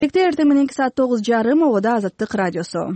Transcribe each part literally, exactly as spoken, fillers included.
Эртең мененки саат тогуз жарым обода Азаттык радиосу.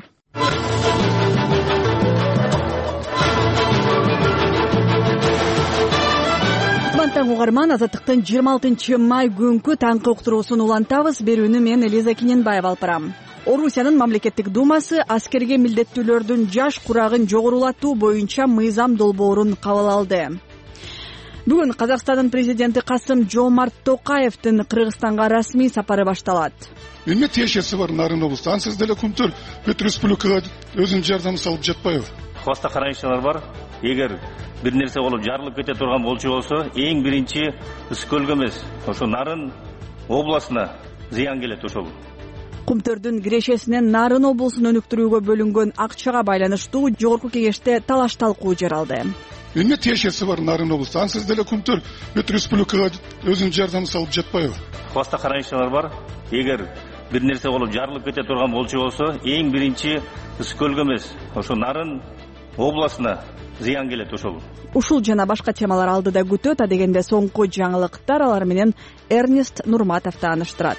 Таң угарман, Азаттыктын жыйырма алтынчы май күнкү таңкы уктуруусун улантабыз. Берүүнү мен Элиза Киненбаева алып барам. Орусиянын мамлекеттик думасы аскерге милдеттүүлөрдүн жаш курагын жогорулатуу боюнча мыйзам долбоорун кабыл алды. Бүгүн Казакстандын президенти Касым-Жомарт Токаевдин Кыргызстанга расмий сапары башталат. Эмне тиешеси бар Нарын облусунда? Ансыз деле күнтөр бүт республикага өзүнүн жардамын салып жатпайбы? Хваста карайчылар бар. Эгер бир нерсе болуп жарылып кете турган болчу болсо, эң биринчи Үскөлгө эмес, ошо Нарын областына зыян келет ошол. Кумтөрдүн кирешесинен Нарын облусун өнүктүрүүгө бөлүнгөн акчага байланыштуу жогорку кеңеште талаш талкуу жаралды. Эмне тиешеси бар Нарын облусунда? Ансыз деле күнтөр бүт республикага өзүнүн жардамын салып жатпайбы? Хваста карайчылар бар. Эгер бир нерсе болуп жарылып кете турган болчу болсо, эң биринчи Үскөлгө эмес, ошо Нарын областына зыян келет ошол. Ушул жана башка темалар алдыда күтөт, а дегенде соңку жаңылыктар алар менен Эрнест Нурматов тааныштырат.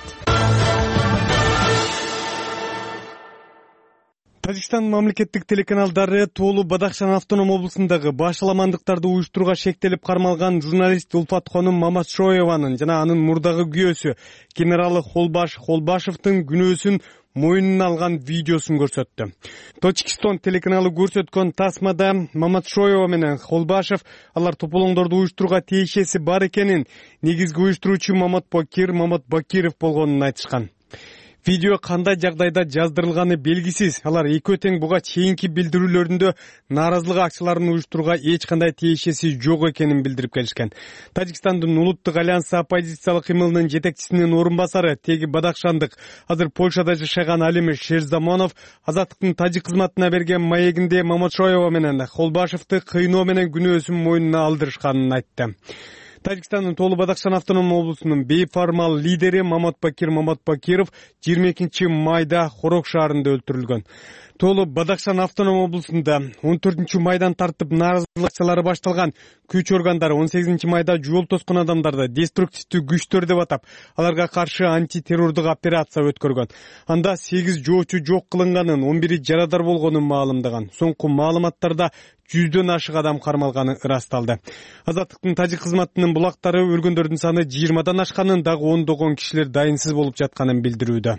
Тажикстан мамлекеттик телеканалдары Тоолу Бадахшан автоном облусундагы башаламандыктарды уюштурууга шектелип кармалган журналист Улфатхонум Маматшоеванын жана анын мурдагы күйөөсү генералы Холбаш Холбашевдин күнөөсүн мойнуна алган видеосун көрсөттү. Точкистон телеканалы көрсөткөн тасмада Маматшоева менен Холбашев алар тополоңдорду уюштурууга тиешеси бар экенин, негизги уюштуруучу Мамат Бакир Мамат Бакиров болгонун айтышкан. Видео кандай жагдайда жаздырылганы белгисиз. Алар экөө тең буга чейинки билдирүүлөрүндө нааразылык акцияларын уюштурууга эч кандай тиешеси жок экенин билдирип келишкен. Тажикстандын улуттук альянсы оппозициялык кымылынын жетекчисинин орун басары теги Бадахшандык азыр Польшада жашаган Алим Шерзамонов Азаттыктын тажик кызматына берген маегинде Маматшоева менен Холбашевди кыйноо менен күнөөсүн мойнуна алдырышканын айтты. Тажикстандын Тоолу Бадахшан автоном облусунун бейформал лидери Мамат Бакир Мамат Бакиров жыйырма экинчи майда Хорок шаарында өлтүрүлгөн. Тоолу Бадахшан автоном облусунда он төртүнчү майдан тартып нааразылык акциялары башталган. Күч органдары он сегизинчи майда жол тоскон адамдарды деструктивдүү күчтөр деп атап, аларга каршы антитеррордук операция өткөргөн. Анда сегиз жоочу жок кылынганын, он бири жарадар болгонун маалымдаган. Соңку маалыматтарда жүздөн ашык адам кармалганы ырасталды. Азаттыктын тажик кызматынын булактары өлгөндөрдүн саны жыйырмадан ашканын, дагы ондогон кишилер дайынсыз болуп жатканын билдирүүдө.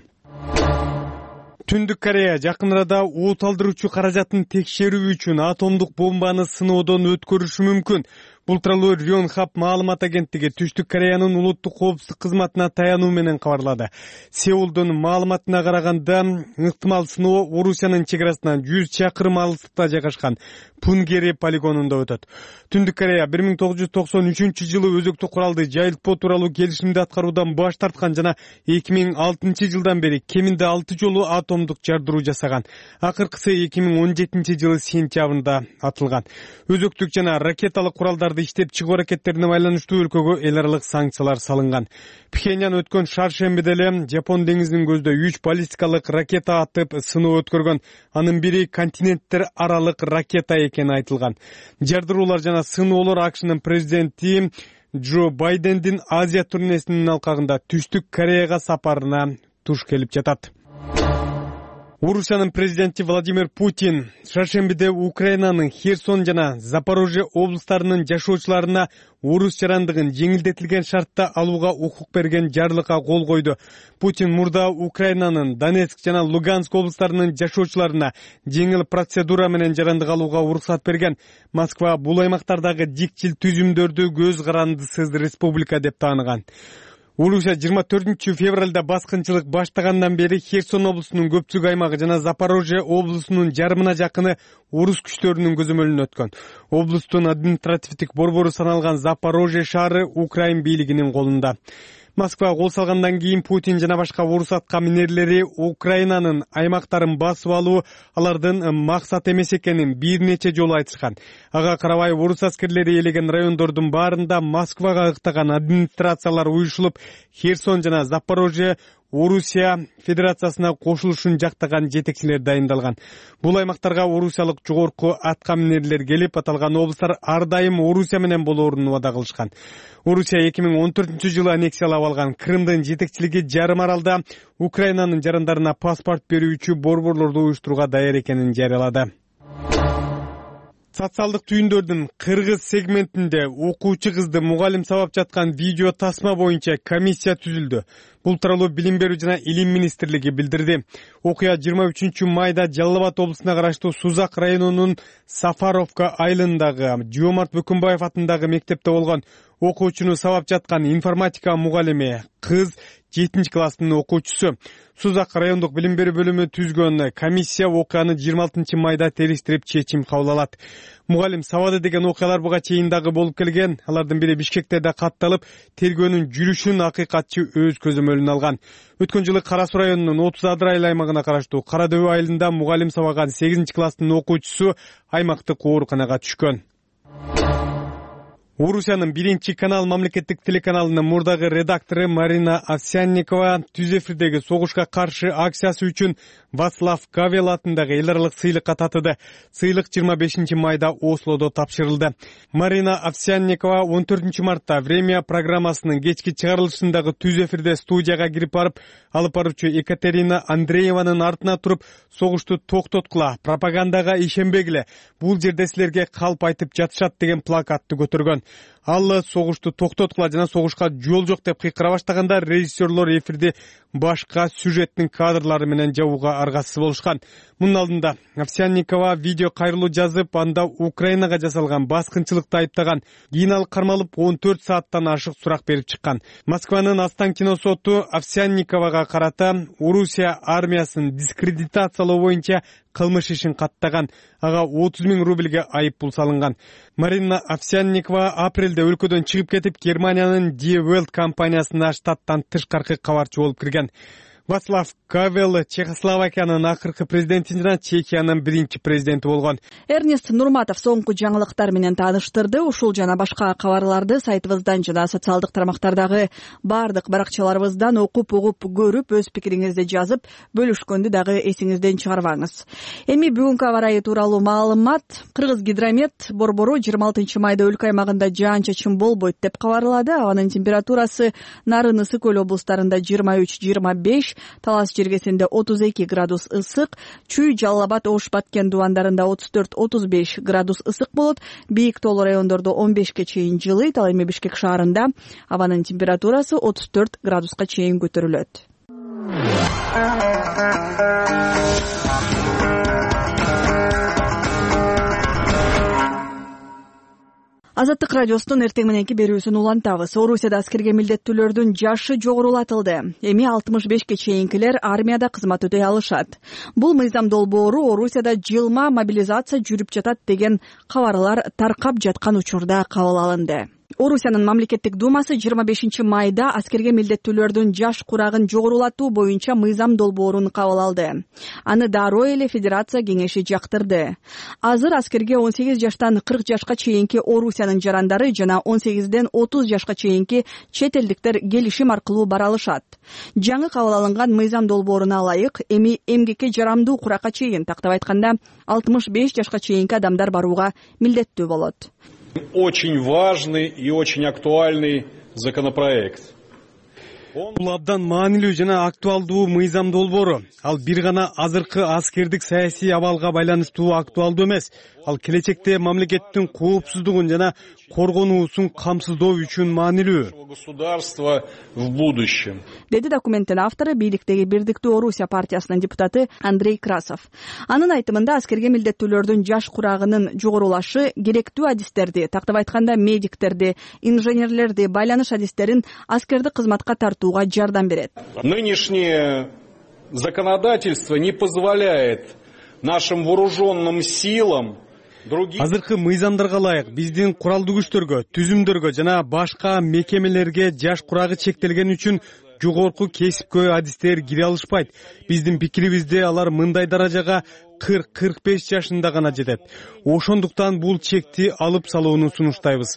Түндүк Корея жакын арада от алдыруучу каражатын текшерүү үчүн атомдук бомбаны сыноодон өткөрүшү мүмкүн. Бул тууралуу Рёнхап маалымат агенттиги Түштүк Кореянын улуттук коопсуздук кызматына таянуу менен кабарлады. Сеулдун маалыматына караганда, ыктымал сыноо Орусиянын чек арасынан жүз чакырым алыстыкта жайгашкан Пунгери полигонунда өтөт. Түндүк Корея бир миң тогуз жүз токсон үчүнчү жылы өзөктүк куралды жайылтпоо тууралуу келишимди аткаруудан баш тарткан жана эки миң алтынчы жылдан бери кеминде алты жолу атомдук жардыруу жасаган. Акыркысы эки миң он жетинчи жылы сентябрында атылган. Өзөктүк жана ракеталык куралдарды иштеп чыгуу аракеттерине байланыштуу өлкөгө эл аралык санкциялар салынган. Пхеньян өткөн шаршембиде эле Жапон деңизинин көздө үч баллистикалык ракета атып сыноо өткөргөн. Анын бири континенттер аралык ракета экени айтылган. Жардыруулар жана сыноолор АКШнын президенти Джо Байдендин Азия турнесинин алкагында Түштүк Кореяга сапарына туш келип жатат. Орусиянын президенти Владимир Путин шаршембиде Украинанын Херсон жана Запорожье облустарынын жашоочуларына орус жарандыгын жеңилдетилген шартта алууга укук берген жарлыкка кол койду. Путин мурда Украинанын Донецк жана Луганск облустарынын жашоочуларына жеңил процедура менен жарандык алууга уруксат берген. Москва бул аймактардагы дикчил түзүмдөрдү көз карандысыз республика деп тааныган. Орусия жыйырма төртүнчү февралда баскынчылык баштагандан бери Херсон облусунун көпчүлүк аймагы жана Запорожье облусунун жарымына жакыны орус күчтөрүнүн көзөмөлүнө өткөн. Облустун административдик борбору саналган Запорожье шаары Украин бийлигинин колунда. Москва кол салгандан кийин Путин жана башка орус атка минерлери Украинанын аймактарын басып алуу алардын максат эмес экенин бир нече жолу айтышкан. Ага карабай орус аскерлери элеген райондордун баарында Москвага ыктаган администрациялар уюшулуп, Херсон жана Запорожье Орусия Федерациясына кошулушун жактаган жетекчилер дайындалган. Бул аймактарга орусиялык жогорку аткаминерлер келип, аталган облустар ар дайым Орусия менен болоорун убада кылышкан. Орусия эки миң он төртүнчү жылы аннексиялап алган Крымдын жетекчилиги жарым аралда Украинанын жарандарына паспорт берүүчү борборлорду уюштурууга даяр экенин жарыялады. Социалдык түйүндөрдүн кыргыз сегментинде окуучу кызды мугалим сабап жаткан видео тасма боюнча комиссия түзүлдү. Бул тууралуу Билим берүү жана Илим министрлиги билдирди. Окуя жыйырма үчүнчү майда Жалал Абад облусуна караштуу Сузак районунун Сафаровка айылындагы Жоомарт Бөкөнбаев атындагы мектепте болгон. Окуучуну сабап жаткан информатика мугалими кыз жетинчи класстын окуучусу. Сузак райондук билим берүү бөлүмү түзгөн комиссия окуяны жыйырма алтынчы майда териштирип чечим кабыл алат. Мугалим сабады деген окуялар буга чейин дагы болуп келген. Алардын бири Бишкекте да катталып, тергөөнүн жүрүшүн акыйкатчы өз көзөмөлүнө алган. Өткөн жылы Кара Суу районунун отуз Адыр айыл аймагына караштуу Кара Дөбө айылында мугалим сабаган сегизинчи класстын окуучусу аймактык ооруканага түшкөн. Орусиянын биринчи канал мамлекеттик телеканалынын мурдагы редактору Марина Овсянникова түз эфирдеги согушка каршы акциясы үчүн Вацлав Гавел атындагы эл аралык сыйлыкка татыды. Сыйлык жыйырма бешинчи майда Ослодо тапшырылды. Марина Овсянникова он төртүнчү мартта «Время» программасынын кечки чыгарылышындагы түз эфирде студияга кирип барып, алып баруучу Екатерина Андрееванын артына туруп, согушту токтоткула, пропагандага ишенбегиле, бул жерде силерге калп айтып жатышат деген плакатты көтөргөн. Ал согушту токтоткула жана согушка жол жок деп кыйкыра баштаганда режиссерлор эфирди башка сюжеттин кадрлары менен жабууга аргасыз болушкан. Мунун алдында Овсянникова видео кайрылуу жазып, анда Украинага жасалган баскынчылыкты айыптаган. Кийин ал кармалып он төрт сааттан ашык сурак берип чыккан. Москванын Останкино соту Овсянниковага карата Орусия армиясын дискредитациялоо боюнча кылмыш ишин каттаган. Ага отуз миң рубльге айыппул салынган. Марина Овсянникова апрелде өлкөдөн чыгып кетип, Германиянын Die Welt компаниясына штаттан тышкаркы кабарчы болуп кирген. Вацлав Гавел Чехословакиянын акыркы президенти жана Чехиянын биринчи президенти болгон. Эрнест Нурматов соңку жаңылыктар менен тааныштырды. Ушул жана башка кабарларды сайтыбыздан жана социалдык тармактардагы бардык баракчаларыбыздан окуп, угуп, көрүп, өз пикириңизди жазып, бөлүшкөндү дагы эсиңизден чыгарбаңыз. Эми бүгүнкү аба ырайы тууралуу маалымат. Кыргыз гидромет борбору жыйырма алтынчы майда өлкө аймагында жаан-чачын болбойт деп кабарлады. Абанын температурасы Нарын, Ысык көл облустарында жыйырма үч жыйырма беш, Талас жергесинде отуз эки градус ысык, Чүй, Жалал Абад, Ош, Баткен дубандарында отуз төрт отуз беш градус ысык болот. Бийик тоолуу райондордо он бешке чейин жылыйт. Ал эми Бишкек шаарында абанын температурасы отуз төрт градуска чейин көтөрүлөт. Азаттык радиосунун эртең мененки берүүсүн улантабыз. Орусияда аскерге милдеттүүлөрдүн жашы жогорулатылды. Эми алтымыш бешке чейинкилер армияда кызмат өтөй алышат. Бул мыйзам долбоору Орусияда жылма мобилизация жүрүп жатат деген кабарлар таркап жаткан учурда кабыл алынды. Орусиянын мамлекеттик думасы жыйырма бешинчи майда аскерге милдеттүүлөрдүн жаш курагын жогорулатуу боюнча мыйзам долбоорун кабыл алды. Аны дароо эле Федерация кеңеши жактырды. Азыр аскерге он сегиз жаштан кырк жашка чейинки Орусиянын жарандары жана он сегизден отуз жашка чейинки чет элдиктер келишим аркылуу бара алышат. Жаңы кабыл алынган мыйзам долбооруна ылайык, эми эмгекке жарамдуу куракка чейин, тактап айтканда алтымыш беш жашка чейинки адамдар барууга милдеттүү болот. Очень важный и очень актуальный законопроект. Бул абдан маанилүү жана актуалдуу мыйзам долбоору. Ал бир гана азыркы аскердик саясий абалга байланыштуу актуалдуу эмес. Ал келечекте мамлекеттин коопсуздугун жана коргонуусун камсыздоо үчүн маанилүү. Государство в будущем. Деди документтин автору бийликтеги Бирдиктүү Орусия партиясынын депутаты Андрей Красов. Анын айтымында аскерге милдеттүүлөрдүн жаш курагынын жогорулашы керектүү адистерди, тактап айтканда медиктерди, инженерлерди, байланыш адистерин аскердик кызматка тартууга жардам берет. Нынешнее законодательство не позволяет нашим вооруженным силам Азыркы мыйзамдарга ылайык биздин куралдуу күчтөргө, түзүмдөргө жана башка мекемелерге жаш курагы чектелген үчүн жогорку кесипкөй адистер кире алышпайт. Биздин пикирибизде алар мындай даражага кырк кырк беш жашында гана жетет. Ошондуктан бул чекти алып салууну сунуштайбыз.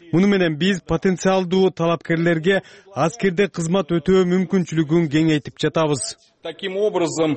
Муну менен биз потенциалдуу талапкерлерге аскерде кызмат өтөө мүмкүнчүлүгүн кеңейтип жатабыз. Таким образом,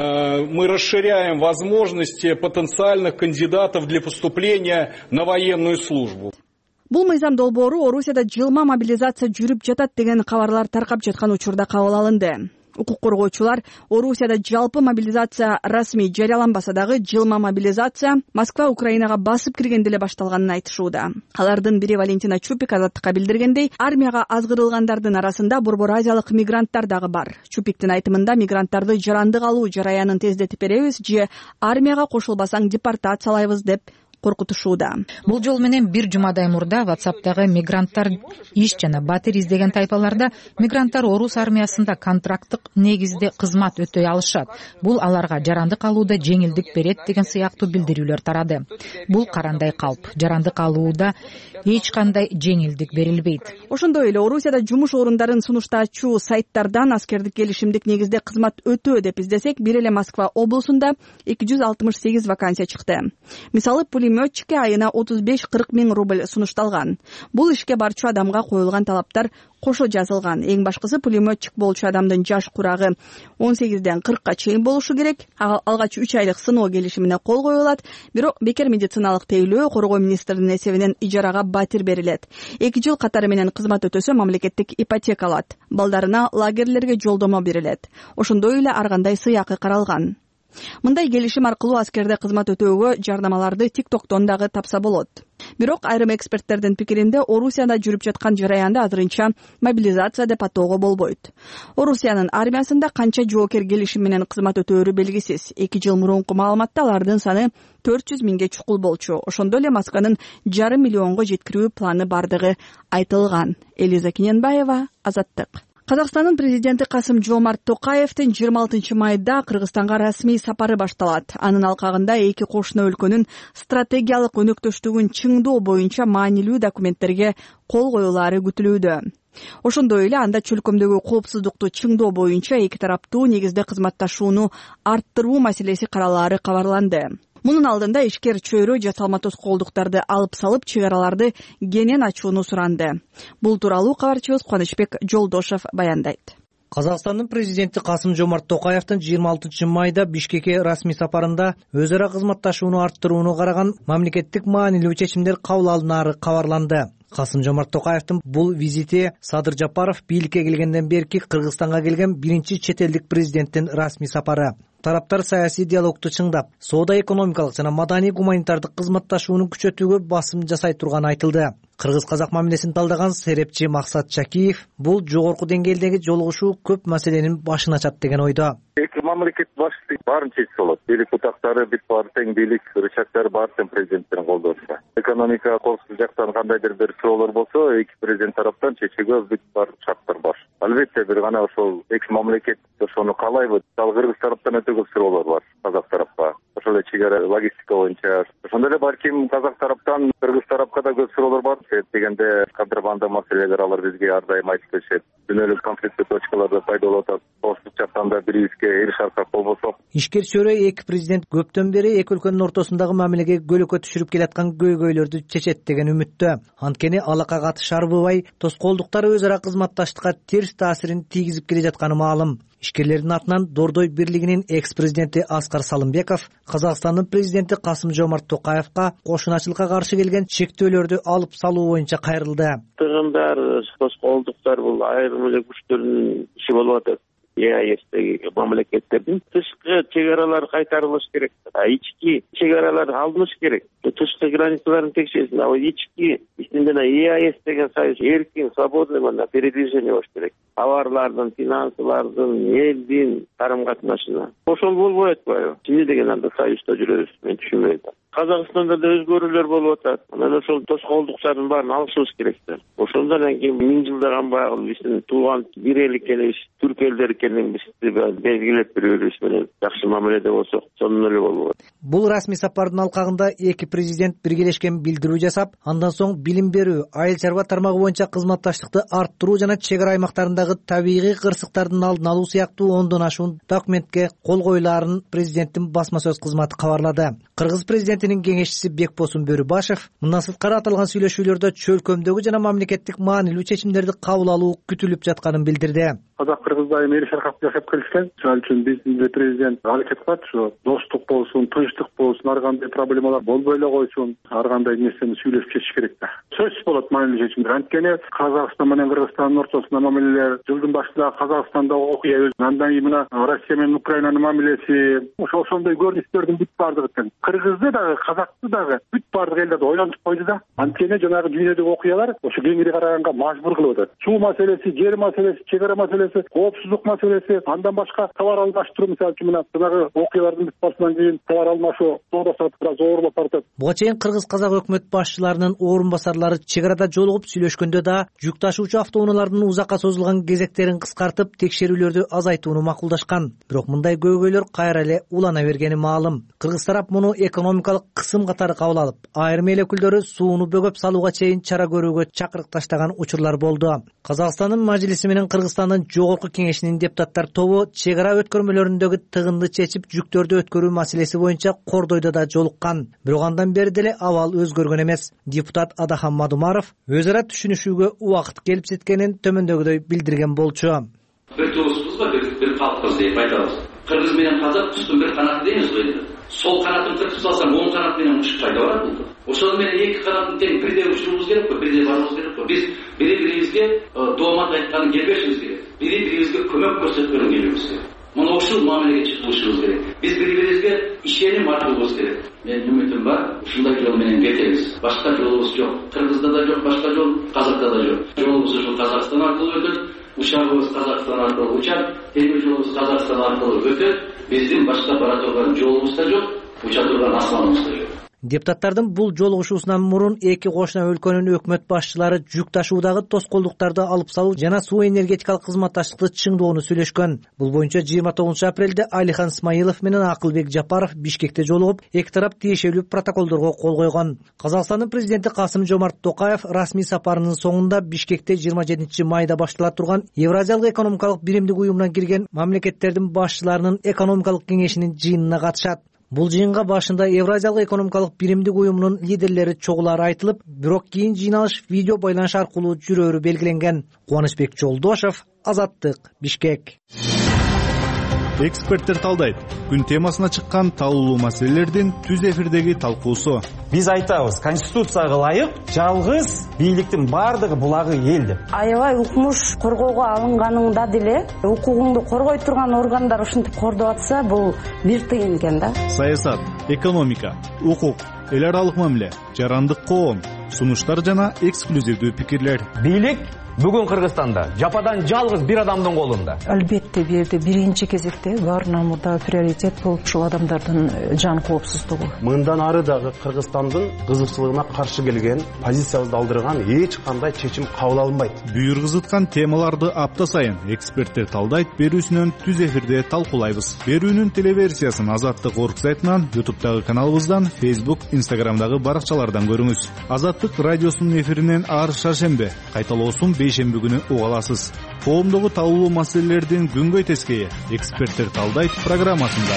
мы расширяем возможности потенциальных кандидатов для поступления на военную службу. Бул мыйзам долбоору Орусияда жылма мобилизация жүрүп жатат деген кабарлар таркап жаткан учурда кабыл алынды. Укук коргоочулар Орусияда жалпы мобилизация расмий жарыяланбаса дагы жылма мобилизация Москва Украинага басып киргенде эле башталганын айтышууда. Алардын бири Валентина Чупик Азаттыкка билдиргендей, армияга азгырылгандардын арасында Борбор Азиялык мигранттар дагы бар. Чупиктин айтымында мигранттарды жарандык алуу жараянын тездетип беребиз же армияга кошулбасаң депортациялайбыз деп коркутушууда. Бул жол менен бир жумадай мурда WhatsApp'тагы мигранттар иш жана батир издеген тайпаларда мигранттар орус армиясында контракттык негизде кызмат өтөй алышат. Бул аларга жарандык алууда жеңилдик берет деген сыяктуу билдирүүлөр тарады. Бул карандай калп. Жарандык алууда эч кандай жеңилдик берилбейт. Ошондой эле Орусияда жумуш орундарын сунуштаачу сайттардан аскердик келишимдик негизде кызмат өтөө деп издесек, бир эле Москва облусунда эки жүз алтымыш сегиз вакансия чыкты. Мисалы, пулеметчикке айына отуз беш кырк миң рубль сунушталган. Бул ишке барчу адамга коюлган талаптар кошо жазылган. Эң башкысы, пулеметчик болчу адамдын жаш курагы он сегизден кыркка чейин болушу керек. Алгач үч айлык сыноо келишимине кол коюлат. Бирок бекер медициналык тейлөө коргоо министринин эсебинен ижарага батир берилет. эки жыл катары менен кызмат өтөсө мамлекеттик ипотека алат. Балдарына лагерлерге жолдомо берилет. Ошондой эле ар кандай сыйакы каралган. Мындай келишим аркылуу аскерде кызмат өтөөгө жардамаларды TikToktон дагы тапса болот. Бирок айрым эксперттердин пикиринде Орусияда жүрүп жаткан жараянды азырынча мобилизация деп атоого болбойт. Орусиянын армиясында канча жоокер келишим менен кызмат өтөөрү белгисиз. эки жыл мурунку маалыматта алардын саны төрт жүз миңге чукул болчу. Ошондой эле Москванын жарым миллионго жеткирүү планы бардыгы айтылган. Элиза Кененбаева, Азаттык. Казакстандын президенти Касым-Жомарт Токаевдин жыйырма алтынчы майда Кыргызстанга расмий сапары башталат. Анын алкагында эки кошуна өлкөнүн стратегиялык өнөктөштүгүн чыңдоо боюнча маанилүү документтерге кол коюлаары күтүлүүдө. Ошондой эле анда чөлкөмдөгү коопсуздукту чыңдоо боюнча эки тараптуу негизде кызматташууну арттыруу маселеси каралаары кабарланды. Мунун алдында ишкер чөйрө жасалма тоскоолдуктарды алып салып, чек араларды кенен ачууну суранды. Бул тууралуу кабарчыбыз Кубанычбек Жолдошев баяндайт. Казакстандын президенти Касым-Жомарт Токаевдин жыйырма алтынчы майда Бишкекке расмий сапарында өз ара кызматташууну арттырууну караган мамлекеттик маанилүү чечимдер кабыл алынаары кабарланды. Касым-Жомарт Токаевдин бул визити Садыр Жапаров бийликке келгенден берки Кыргызстанга келген биринчи чет элдик президенттин расмий сапары. Тараптар саясий диалогту чыңдап, соода-экономикалык жана маданий-гуманитардык кызматташууну күчөтүүгө басым жасай турганы айтылды. Кыргыз-казак мамилесин талдаган серепчи Максат Чакиев бул жогорку деңгээлдеги жолугушуу көп маселенин башын ачат деген ойдо. Эки мамлекет башчысы баарын чечсе болот. Бийлик бутактары бүт баары тең бийлик, рычагдары баары тең президенттерин колдоосу. Экономика коопсуздук жактан кандайдыр бир суроолор болсо, эки президент тараптан чечүүгө бүт бар шарттар бар. Албетте бир гана ошол эки мамлекет ошону каалайбы. Ал Кыргыз тараптан өтө көп суроолор бар казак тарапка. Ошол эле чек ара логистика боюнча. Ошондой эле балким казак тараптан Кыргыз тарапка да көп суроолор бар. Дегенде контрабанда маселелер алар бизге ар дайым айтып беришет. Дүйнөлүк конфликттүү точкаларда пайда болуп атат. Коопсуздук жактан да бирибизге эл шаркак болбосок. Ишкер чөйрө эки президент көптөн бери эки өлкөнүн ортосундагы мамилеге көлөкө түшүрүп келаткан көйгөйлөрдү чечет деген үмүттө. Анткени алака катыш арбыбай, тоскоолдуктары өз ара кызматташтыкка терс таасирин тийгизип келе жатканы маалым. Ишкерлердин атынан Дордой бирлигинин экс-президенти Аскар Салымбеков Казакстандын президенти Касым-Жомарт Токаевга кошуначылыкка каршы келген чектөөлөрдү алып салуу боюнча кайрылды. Тыгындар, тоскоолдуктар бул айрым эле күчтөрдүн иши болуп атат. ЕАЭСтеги мамлекеттердин тышкы чек аралары кайтарылыш керек. А ички чек аралар алыныш керек. Тышкы границаларын текшерсин. А ички ичинде ЕАЭС деген союз эркин, свободный мына передвижение болуш керек. Товарлардын, финансылардын, элдин карым-катнашына. Ошол болбой атпайбы? Эмне деген анда союзда жүрөбүз? Мен түшүнбөйм. Казакстанда да өзгөрүүлөр болуп атат. Анан ошол тоскоолдуктардын баарын алышыбыз керек. Ошондон кийин миң жылдан баягы биздин тууган бир эл экенибиз, түрк элдери экенин бизди белгилеп беребиз менен жакшы мамиледе болсок, сонун эле болот. Бул расмий сапардын алкагында эки президент биргелешкен билдирүү жасап, андан соң билим берүү, айыл чарба тармагы боюнча кызматташтыкты арттыруу жана чек ара аймактарындагы табигый кырсыктардын алдын алуу сыяктуу ондон ашуун документке кол коюлаарын президенттин басма сөз кызматы кабарлады. Кыргыз президентинин кеңешчиси Бекбосун Бөрүбашев мындан сырткары аталган сүйлөшүүлөрдө чөлкөмдөгү жана мамлекеттик маанилүү чечимдерди кабыл алуу күтүлүп жатканын билдирди. Казак кыргыз дайым эл шаркап жашап келишкен. Ошол үчүн биздин президент аракет кылат, ушу достук болсун, тынчтык болсун, ар кандай проблемалар болбой эле койсун, ар кандай нерсени сүйлөшүп чечиш керек да. Сөзсүз болот маанилүү чечимдер. Анткени Казакстан менен Кыргызстандын ортосунда мамилелер, жылдын башында Казакстанда окуя өз, андан кийин мына Россия менен Украинанын мамилеси, ошо ошондой көрүнүштөрдүн бүт бардыгы тең. Кыргызды дагы, казакты дагы бүт бардык элдерди ойлонтуп койду да. Анткени жанагы дүйнөдөгү окуялар ошо кеңири караганга мажбур кылып атат. Суу маселеси, жер маселеси, чек ара маселеси, коопсуздук маселеси, андан башка товар алмаштыруу, мисалы үчүн мына жанагы окуялардын бүт барысынан кийин товар алмашуу соода саттык бир аз оорлоп баратат. Буга чейин кыргыз-казак өкмөт башчыларынын орун басарлары чек арада жолугуп сүйлөшкөндө да жүк ташуучу автоунаалардын узакка созулган кезектерин кыскартып, текшерүүлөрдү азайтууну макулдашкан. Бирок мындай көйгөйлөр кайра эле улана бергени маалым. Кыргыз тарап муну экономикалык кысым катары кабыл алып, айрым эл өкүлдөрү сууну бөгөп салууга чейин чара көрүүгө чакырык таштаган учурлар болду. Казакстандын мажлиси менен Кыргызстандын жогорку кеңешинин депутаттар тобу чек ара өткөрмөлөрүндөгү тыгынды чечип, жүктөрдү өткөрүү маселеси боюнча кордойдо да жолуккан. Бирок андан бери деле абал өзгөргөн эмес. Депутат Адахан Мадумаров өз ара түшүнүшүүгө убакыт келип жеткенин төмөндөгүдөй билдирген болчу. Бир тугузбуз ба, бир калкпыз деп айтабыз. Кыргыз менен казак куштун бир канаты дейбиз го энди. Сол канатын кыркып салсаң, оң канат менен учуп кайда барат бул? Ошол менен эки канатын тең бирдей учурубуз керек го, бирдей барыбыз керек го. Биз бири-бирибизге доомат айтканын келбешибиз керек. Бири-бирибизге көмөк көрсөткөнүн келбешибиз керек. Муну ушул мамилеге чыгышыбыз керек. Биз бири-бирибизге ишеним артыбыз керек. Мен үмүтүм бар, ушундай жол менен кетебиз. Башка жолубуз жок. Кыргызда да жок, башка жол, Казакта да жок. Жолубуз ушул Казакстан аркылуу өтөт. Учагыбыз Казакстан аркылуу учат, темир жолубуз Казакстан аркылуу өтөт. Биздин башка бара турган жолубуз да жок, уча турган асманыбыз да жок. Депутаттардын бул жолугушуусунан мурун эки кошуна өлкөнүн өкмөт башчылары жүк ташуудагы тоскоолдуктарды алып салуу жана суу энергетикалык кызматташтыкты чыңдоону сүйлөшкөн. Бул боюнча жыйырма тогузунчу апрелде Алихан Исмаилов менен Акылбек Жапаров Бишкекте жолугуп, эки тарап тиешелүү протоколдорго кол койгон. Казакстандын президенти Касым Жомарт Токаев расмий сапарынын соңунда Бишкекте жыйырма жетинчи майда баштала турган Евразиялык экономикалык биримдик уюмуна кирген мамлекеттердин башчыларынын экономикалык кеңешинин жыйынына катышат. Бул жыйынга башында Евразиялык экономикалык биримдик уюмунун лидерлери чогулары айтылып, бирок кийин жыйналыш видео байланыш аркылуу жүрөөрү белгиленген. Кубанычбек Жолдошев, Азаттык, Бишкек. Эксперттер талдайт. Күн темасына чыккан талкуулуу маселелердин түз эфирдеги талкуусу. Биз айтабыз, конституцияга ылайык жалгыз бийликтин бардыгы булагы эл деп. Аябай укмуш коргоого алынганында деле укугуңду коргой турган органдар ушинтип кордоп атса, бул бир тыйын экен да. Саясат, экономика, укук, эл аралык мамиле, жарандык коом, сунуштар жана эксклюзивдүү пикирлер. Бийлик бүгүн Кыргызстанда жападан жалгыз бир адамдын колунда. Албетте бул жерде биринчи кезекте баарынан мурда приоритет болуп ушул адамдардын жан коопсуздугу. Мындан ары дагы Кыргызстандын кызыкчылыгына каршы келген, позициябызды алдырган эч кандай чечим кабыл алынбайт. Бүйүргүзүткан темаларды апта сайын эксперттер талдайт берүүсүнөн түз эфирде талкуулайбыз. Берүүнүн телеверсиясын Азаттык орг сайтынан, YouTube'дагы каналыбыздан, Facebook, Instagram'дагы баракчалардан көрүңүз. Азаттык радиосунун эфиринен ар шаршембе, кайталоосун бейшемби күнү уга аласыз. Коомдогу талкуулуу маселелердин күнгөй тескейи эксперттер талдайт программасында.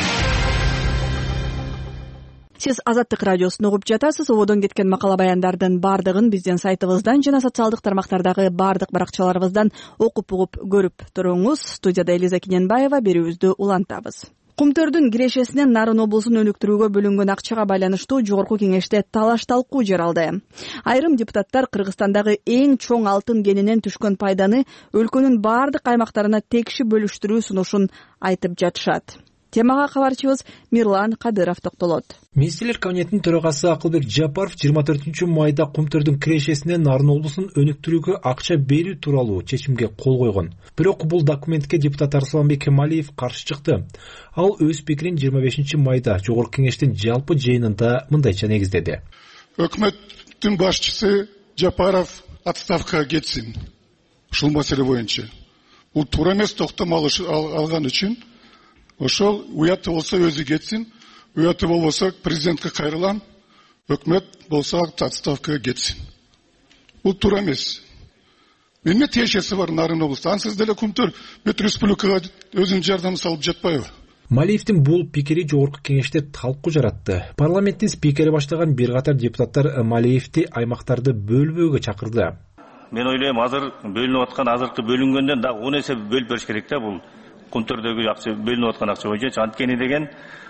Сиз Азаттык радиосун угуп жатасыз. Ободон кеткен макала баяндардын бардыгын биздин сайтыбыздан жана социалдык тармактардагы бардык баракчаларыбыздан окуп угуп көрүп туруңуз. Студияда Элиза Киненбаева, берүүбүздү улантабыз. Кумтөрдүн кирешесинен Нарын облусун өнүктүрүүгө бөлүнгөн акчага байланыштуу жогорку кеңеште талаш талкуу жаралды. Айрым депутаттар Кыргызстандагы эң чоң алтын кенинен түшкөн пайданы өлкөнүн бардык аймактарына текши бөлүштүрүү сунушун айтып жатышат. Темага кабарчыбыз Мирлан Кадыров токтолот. Министрлер кабинетинин төрагасы Акылбек Жапаров жыйырма төртүнчү майда Кумтөрдүн кирешесинен Нарын облусун өнүктүрүүгө акча берүү тууралуу чечимге кол койгон. Бирок бул документке депутат Арсланбек Кемалиев каршы чыкты. Ал өз пикирин жыйырма бешинчи майда жогорку кеңештин жалпы жыйынында мындайча негиздеди. Өкмөттүн башчысы Жапаров отставкага кетсин. Ушул маселе боюнча. Бул туура эмес, токтом алган үчүн ошол уяты болсо өзү кетсин, уяты болбосо президентке кайрылам, өкмөт болсо отставкага кетсин. Бул туура эмес. Эмне тиешеси бар Нарын облусунда? Ансыз деле Кумтөр бүт республикага өзүнүн жардамын салып жатпайбы? Малиевдин бул пикири жогорку кеңеште талкуу жаратты. Парламенттин спикери баштаган бир катар депутаттар Малиевди аймактарды бөлбөөгө чакырды. Мен ойлойм, азыр бөлүнүп аткан азыркы бөлүнгөндөн дагы он эсе бөлүп бериш керек да, бул Кумтөрдөгү акча бөлүнүп аткан акча боюнча. Анткени деген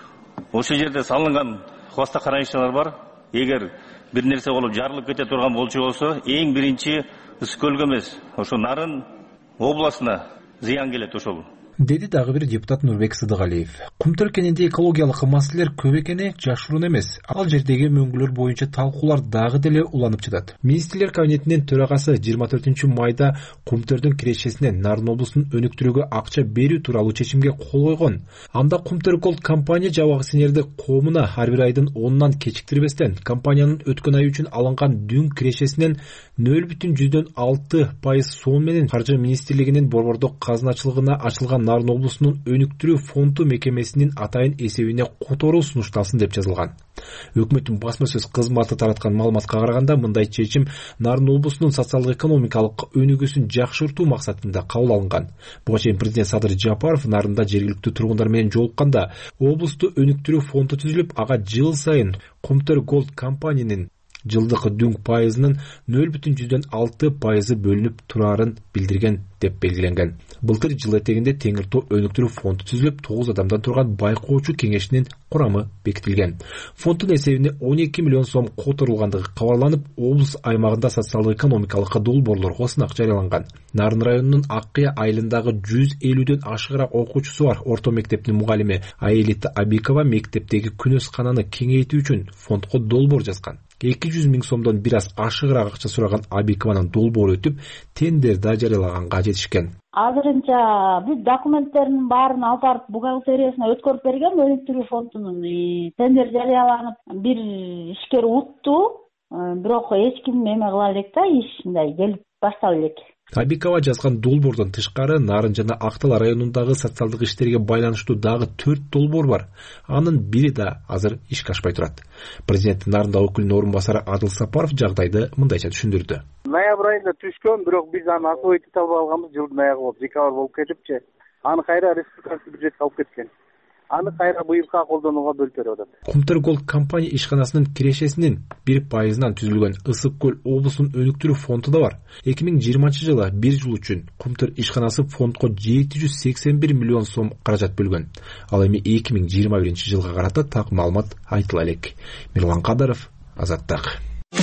ошол жерде салынган хвостохранилищалар бар. Эгер бир нерсе болуп жарылып кете турган болчу болсо, эң биринчи Ысык көлгө эмес, ошо Нарын областына зыян келет ошол. Деди дагы бир депутат Нурбек Сыдыгалиев. Кумтөр кенинде экологиялык маселелер көп экени жашыруун эмес. Ал жердеги мөңгүлөр боюнча талкуулар дагы деле уланып жатат. Министрлер кабинетинин төрагасы жыйырма төртүнчү майда Кумтөрдүн кирешесинен Нарын облусун өнүктүрүүгө акча берүү тууралуу чечимге кол койгон. Анда Кумтөр Голд компания жабык синерди коомуна ар бир айдын онунан кечиктирбестен компаниянын өткөн ай үчүн алынган дүң кирешесинен нөл бүтүн жүздөн алты пайыз сом менен Каржы министрлигинин борбордук казыначылыгына ачылган Нарын облусунун өнүктүрүү фонду мекемесинин атайын эсебине которуу сунушталсын деп жазылган. Өкмөттүн басма сөз кызматы тараткан маалыматка караганда, мындай чечим Нарын облусунун социалдык экономикалык өнүгүүсүн жакшыртуу максатында кабыл алынган. Буга чейин президент Садыр Жапаров Нарында жергиликтүү тургундар менен жолукканда, облусту өнүктүрүү фонду түзүлүп, ага жыл сайын Кумтөр Голд компаниянын жылдык дүң пайызынын нөл бүтүн жүздөн алты пайызы бөлүнүп турарын билдирген деп белгиленген. Былтыр жыл этегинде Теңир Тоо өнүктүрүү фонду түзүлүп, тогуз адамдан турган байкоочу кеңешинин курамы бекитилген. Фонддун эсебине он эки миллион сом которулгандыгы кабарланып, облус аймагында социалдык экономикалык долбоорлорго сынак жарыяланган. Нарын районунун Аккыя айылындагы жүз элүүдөн ашыгыраак окуучусу бар орто мектептин мугалими Аэлита Абикова мектептеги күнөскананы кеңейтүү үчүн фондко долбоор жазган. эки жүз миң сомдон бир аз ашыгыраак акча сураган Абикованын долбоору өтүп, тендер да жарыялаганга жетишкен. Азырынча бүт документтердин баарын алып барып бухгалтериясына өткөрүп берген, өнүктүрүү фондунун тендер жарыяланып, бир ишкер утту, бирок эч ким эме кыла элек да, иш мындай келип баштала элек. Абикова жазган долбоордон тышкары Нарын жана Актал районундагы социалдык иштерге байланыштуу дагы төрт долбоор бар. Анын бири да азыр ишке ашпай турат. Президент Нарында өкүлүнүн орун басары Адыл Сапаров жагдайды мындайча түшүндүрдү. Ноябрь айында түшкөн, бирок биз аны освоить эте албай калганбыз, жылдын аягы болуп, декабрь болуп кетипчи. Аны кайра республикалык бюджетке алып кеткен. Аны кайра быйылка колдонууга бөлүп берип атат. Кумтөр Голд компания ишканасынын кирешесинин бир пайызынан түзүлгөн Ысык көл облусунун өнүктүрүү фонду да бар. эки миң жыйырманчы жылы бир жыл үчүн Кумтөр ишканасы фондко жети жүз сексен бир миллион сом каражат бөлгөн. Ал эми эки миң жыйырма биринчи жылга карата так маалымат айтыла элек. Мирлан Кадаров, Азаттык.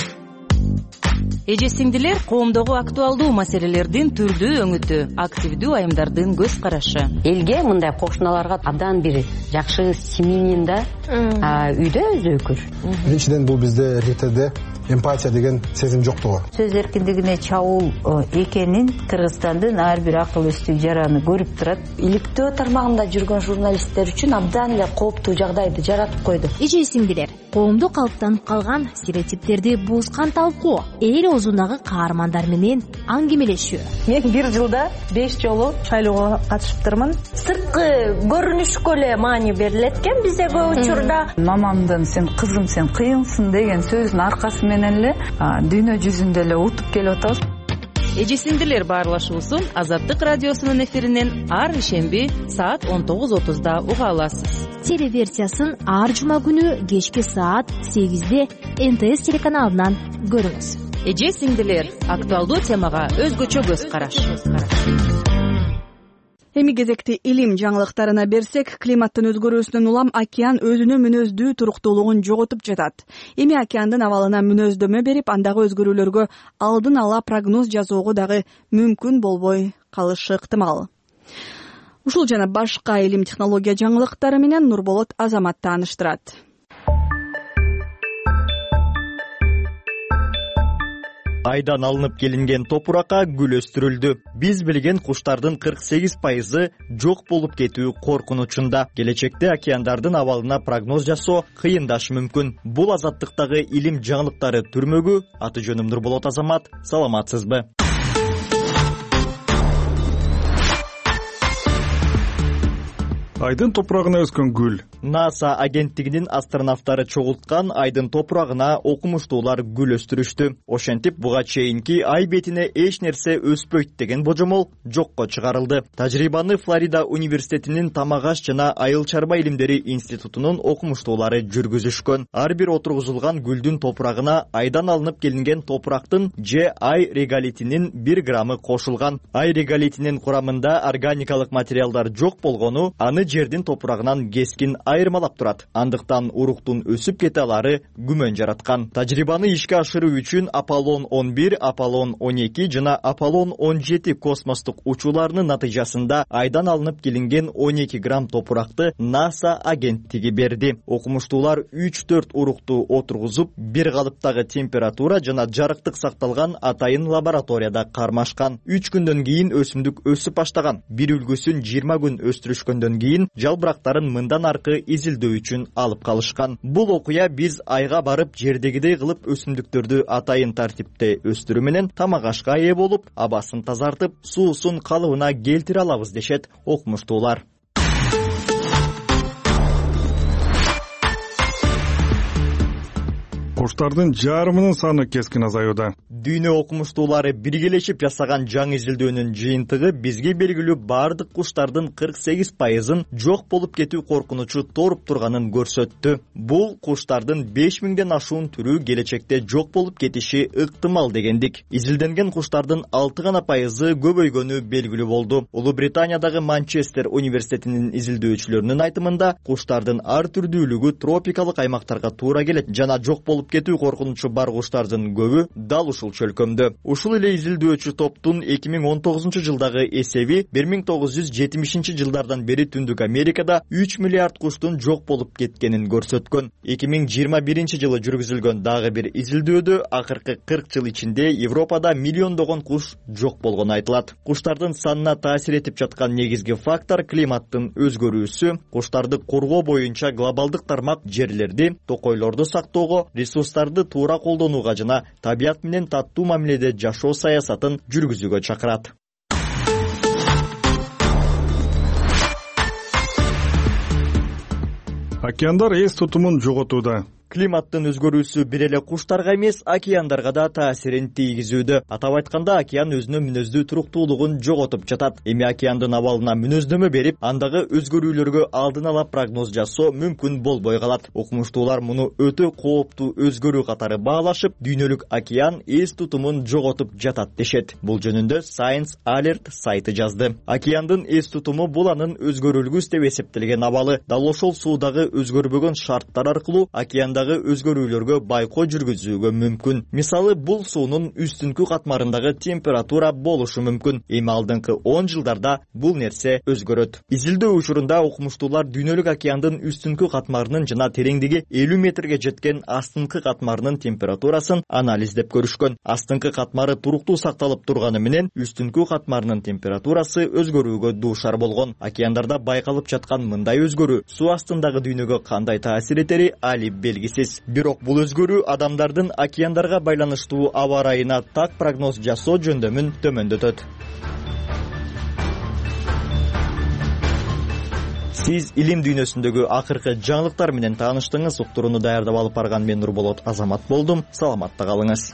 Эже сиңдилер, коомдогу актуалдуу маселелердин түрдүү өңүтү, активдүү айымдардын көз карашы. Элге мындай кошуналарга абдан бир жакшы семьянин да үйдө өзү өкүл. Биринчиден бул бизде эркектерде эмпатия деген сезим жоктугу. Сөз эркиндигине чабуул экенин Кыргызстандын ар бир акыл эстүү жараны көрүп турат. Иликтөө тармагында жүргөн журналисттер үчүн абдан эле кооптуу жагдайды жаратып койду. Эже сиңдилер, коомдо калыптанып калган стереотиптерди бузган талкуу, эл оозундагы каармандар менен аңгемелешүү. Мен бир жылда беш жолу шайлоого катышыптырмын. Сырткы көрүнүшкө эле маани берилет экен бизде көп учурда. Мамамдын "сен кызым, сен кыйынсың" деген сөзүнүн аркасы менен эле дүйнө жүзүндө эле утуп келип атабыз. Эже сиңдилер баарлашуусун Азаттык радиосунун эфиринен ар ишемби саат он тогуз отузда уга аласыз. Телеверсиясын ар жума күнү кечки саат сегизде эн тэ эс телеканалынан көрүңүз. Эже сиңдилер, актуалдуу темага өзгөчө көз караш. Эми кезекти илим жаңылыктарына берсек, климаттын өзгөрүүсүнөн улам океан өзүнүн мүнөздүү туруктуулугун жоготуп жатат. Эми океандын абалына мүнөздөмө берип, андагы өзгөрүүлөргө алдын ала прогноз жазууга дагы мүмкүн болбой калышы ыктымал. Ушул жана башка илим технология жаңылыктары менен Нурболот Азамат тааныштырат. Айдан алынып келинген топуракка гүл өстүрүлдү. Биз билген куштардын кырк сегиз пайызы жок болуп кетүү коркунучунда. Келечекте океандардын абалына прогноз жасоо кыйындашы мүмкүн. Бул Азаттыктагы илим жаңылыктары түрмөгү. Аты жөнүм Нурболот Азамат. Саламатсызбы? Айдын топурагына өскөн гүл. НАСА агенттигинин астронавттары чогулткан айдын топурагына окумуштуулар гүл өстүрүштү. Ошентип буга чейинки ай бетине эч нерсе өспөйт деген божомол жокко чыгарылды. Тажрыйбаны Флорида университетинин тамак аш жана айыл чарба илимдери институтунун окумуштуулары жүргүзүшкөн. Ар бир отургузулган гүлдүн топурагына айдан алынып келинген топурактын же ай реголитинин бир граммы кошулган. Ай реголитинин курамында органикалык материалдар жок болгону аны жердин топурагынан кескин айырмалап турат. Андыктан уруктун өсүп кете алары күмөн жараткан. Тажрыйбаны ишке ашыруу үчүн Аполлон он бир, Аполлон он эки жана Аполлон он жети космостук учууларынын натыйжасында айдан алынып келинген он эки грамм топуракты НАСА агенттиги берди. Окумуштуулар үч төрт урукту отургузуп, бир калыптагы температура жана жарыктык сакталган атайын лабораторияда кармашкан. үч күндөн кийин өсүмдүк өсүп баштаган. Бир үлгүсүн жыйырма күн өстүрүшкөндөн кийин жалбырактарын мындан аркы изилдөө үчүн алып калышкан. Бул окуя биз айга барып жердегидей кылып өсүмдүктөрдү атайын тартипте өстүрүү менен тамак ашка ээ болуп, абасын тазартып, суусун калыбына келтире алабыз дешет окумуштуулар. Куштардын жарымынын саны кескин азаюуда. Дүйнө окумуштуулары биргелешип жасаган жаңы изилдөөнүн жыйынтыгы бизге белгилүү бардык куштардын кырк сегиз пайызын жок болуп кетүү коркунучу торуп турганын көрсөттү. Бул куштардын беш миңден ашуун түрү келечекте жок болуп кетиши ыктымал дегендик. Изилденген куштардын алты гана пайызы көбөйгөнү белгилүү болду. Улуу Британиядагы Манчестер университетинин изилдөөчүлөрүнүн айтымында, куштардын ар түрдүүлүгү тропикалык аймактарга туура келет жана жок болуп кетүү коркунучу бар куштардын көбү дал ушул чөлкөмдө. Ушул эле изилдөөчү топтун эки миң он тогузунчу жылдагы эсеби бир миң тогуз жүз жетимишинчи жылдардан бери Түндүк Америкада үч миллиард куштун жок болуп кеткенин көрсөткөн. эки миң жыйырма биринчи жылы жүргүзүлгөн дагы бир изилдөөдө акыркы кырк жыл ичинде Европада миллиондогон куш жок болгону айтылат. Куштардын санына таасир этип жаткан негизги фактор климаттын өзгөрүүсү. Куштарды коргоо боюнча глобалдык тармак жерлерди, токойлорду сактоого, ресурстарды туура колдонууга жана табият менен таттуу мамиледе жашоо саясатын жүргүзүүгө чакырат. Океандар эс тутумун жоготууда. Климаттын өзгөрүүсү бир эле куштарга эмес, океандарга да таасирин тийгизүүдө. Атап айтканда, океан өзүнүн мүнөздүү туруктуулугун жоготуп жатат. Эми океандын абалына мүнөздөмө берип, андагы өзгөрүүлөргө алдын ала прогноз жасоо мүмкүн болбой калат. Окумуштуулар муну өтө кооптуу өзгөрүү катары баалашып, дүйнөлүк океан эс тутумун жоготуп жатат дешет. Бул жөнүндө Science Alert сайты жазды. Океандын эс тутуму бул анын өзгөрүлгүс деп эсептелген абалы. Дал ошол суудагы өзгөрбөгөн шарттар аркылуу океандагы өзгөрүүлөргө байкоо жүргүзүүгө мүмкүн. Мисалы, бул суунун үстүнкү катмарындагы температура болушу мүмкүн. Эми алдыңкы он жылдарда бул нерсе өзгөрөт. Изилдөө учурунда окумуштуулар дүйнөлүк океандын үстүнкү катмарынын жана тереңдиги элүү метрге жеткен астыңкы катмарынын температурасын анализдеп көрүшкөн. Астыңкы катмары туруктуу сакталып турганы менен үстүнкү катмарынын температурасы өзгөрүүгө дуушар болгон. Океандарда байкалып жаткан мындай өзгөрүү суу астындагы дүйнөгө кандай таасир этери али белгисиз. Бирок бул өзгөрүү адамдардын океандарга байланыштуу аба ырайына так прогноз жасоо жөндөмүн төмөндөтөт. Сиз илим дүйнөсүндөгү акыркы жаңылыктар менен тааныштыңыз. Уктурууну даярдап алып барган мен Нурболот Азамат болдум. Саламатта калыңыз.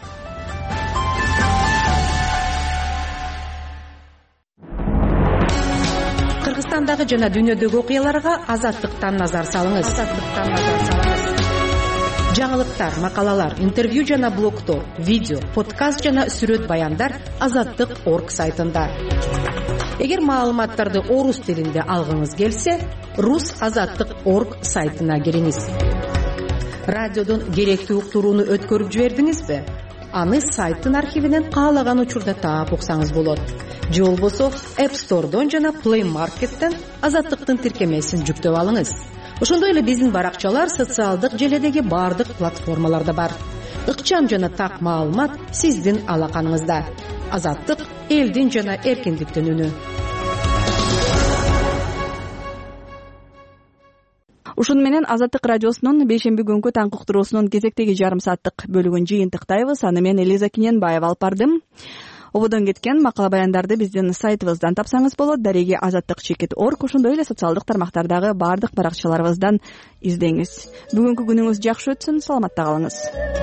Кыргызстандагы жана дүйнөдөгү окуяларга Азаттыктан назар салыңыз. Азаттыктан назар салыңыз. Жаңылыктар, макалалар, интервью жана блогтор, видео, подкаст жана сүрөт баяндар азаттык точка орг сайтында. Эгер маалыматтарды орус тилинде алгыңыз келсе, рус азаттык точка орг сайтына кириңиз. Радиодон керектүү уктурууну өткөрүп жибердиңизби? Аны сайттын архивинен каалаган учурда таап уксаңыз болот. Же болбосо App Store'дон жана Play Market'тен азаттыктын тиркемесин жүктөп алыңыз. Ошондой эле биздин баракчалар социалдык желедеги бардык платформаларда бар. Ыкчам жана так маалымат сиздин алаканыңызда. Азаттык элдин жана эркиндиктин үнү. Ушун менен Азаттык радиосунун бейшемби күнкү таңкы уктуруусунун кезектеги жарым сааттык бөлүгүн жыйынтыктайбыз. Аны мен Элиза Киненбаева алып бардым. ободон кеткен макала баяндарды биздин сайтыбыздан тапсаңыз болот. Дареги Азаттык чекит орг, ошондой эле социалдык тармактардагы баардык баракчаларыбыздан издеңиз. Бүгүнкү күнүңүз жакшы өтсүн, саламатта калыңыз.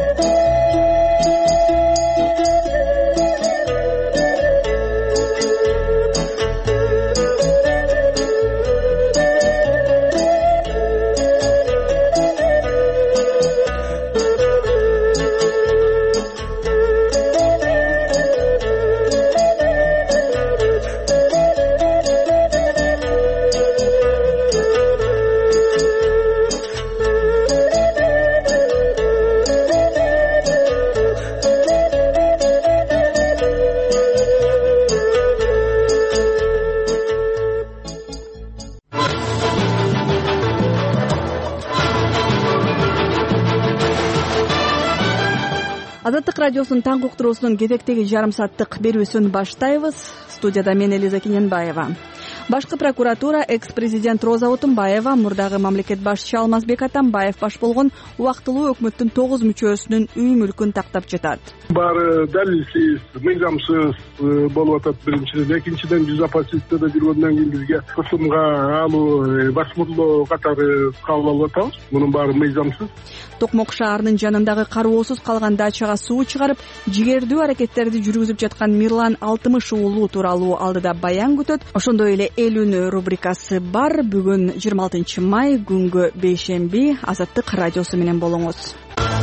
Азаттык радиосунун таңкы уктуруусунун кезектеги жарым сааттык берүүсүн баштайбыз. Студияда мен Элиза Кененбаева. Башкы прокуратура экс-президент Роза Отунбаева, мурдагы мамлекет башчы Алмазбек Атамбаев баш болгон убактылуу өкмөттүн тогуз мүчөсүнүн үй мүлкүн тактап жатат. Баары далилсиз, мыйзамсыз болуп атат биринчиден. Экинчиден жүз оппозицияда жүргөндөн кийин бизге кысымга алуу, басмырлоо катары кабыл алып атабыз. Мунун баары мыйзамсыз. Токмок шаарынын жанындагы кароосуз калган дачага суу чыгарып, жигердүү аракеттерди жүргүзүп жаткан Мирлан Алтымыш уулу тууралуу алдыда баян күтөт. Ошондой эле эл үнү рубрикасы бар. Бүгүн жыйырма алтынчы май, күнгө бейшемби. Азаттык радиосу менен болуңуз.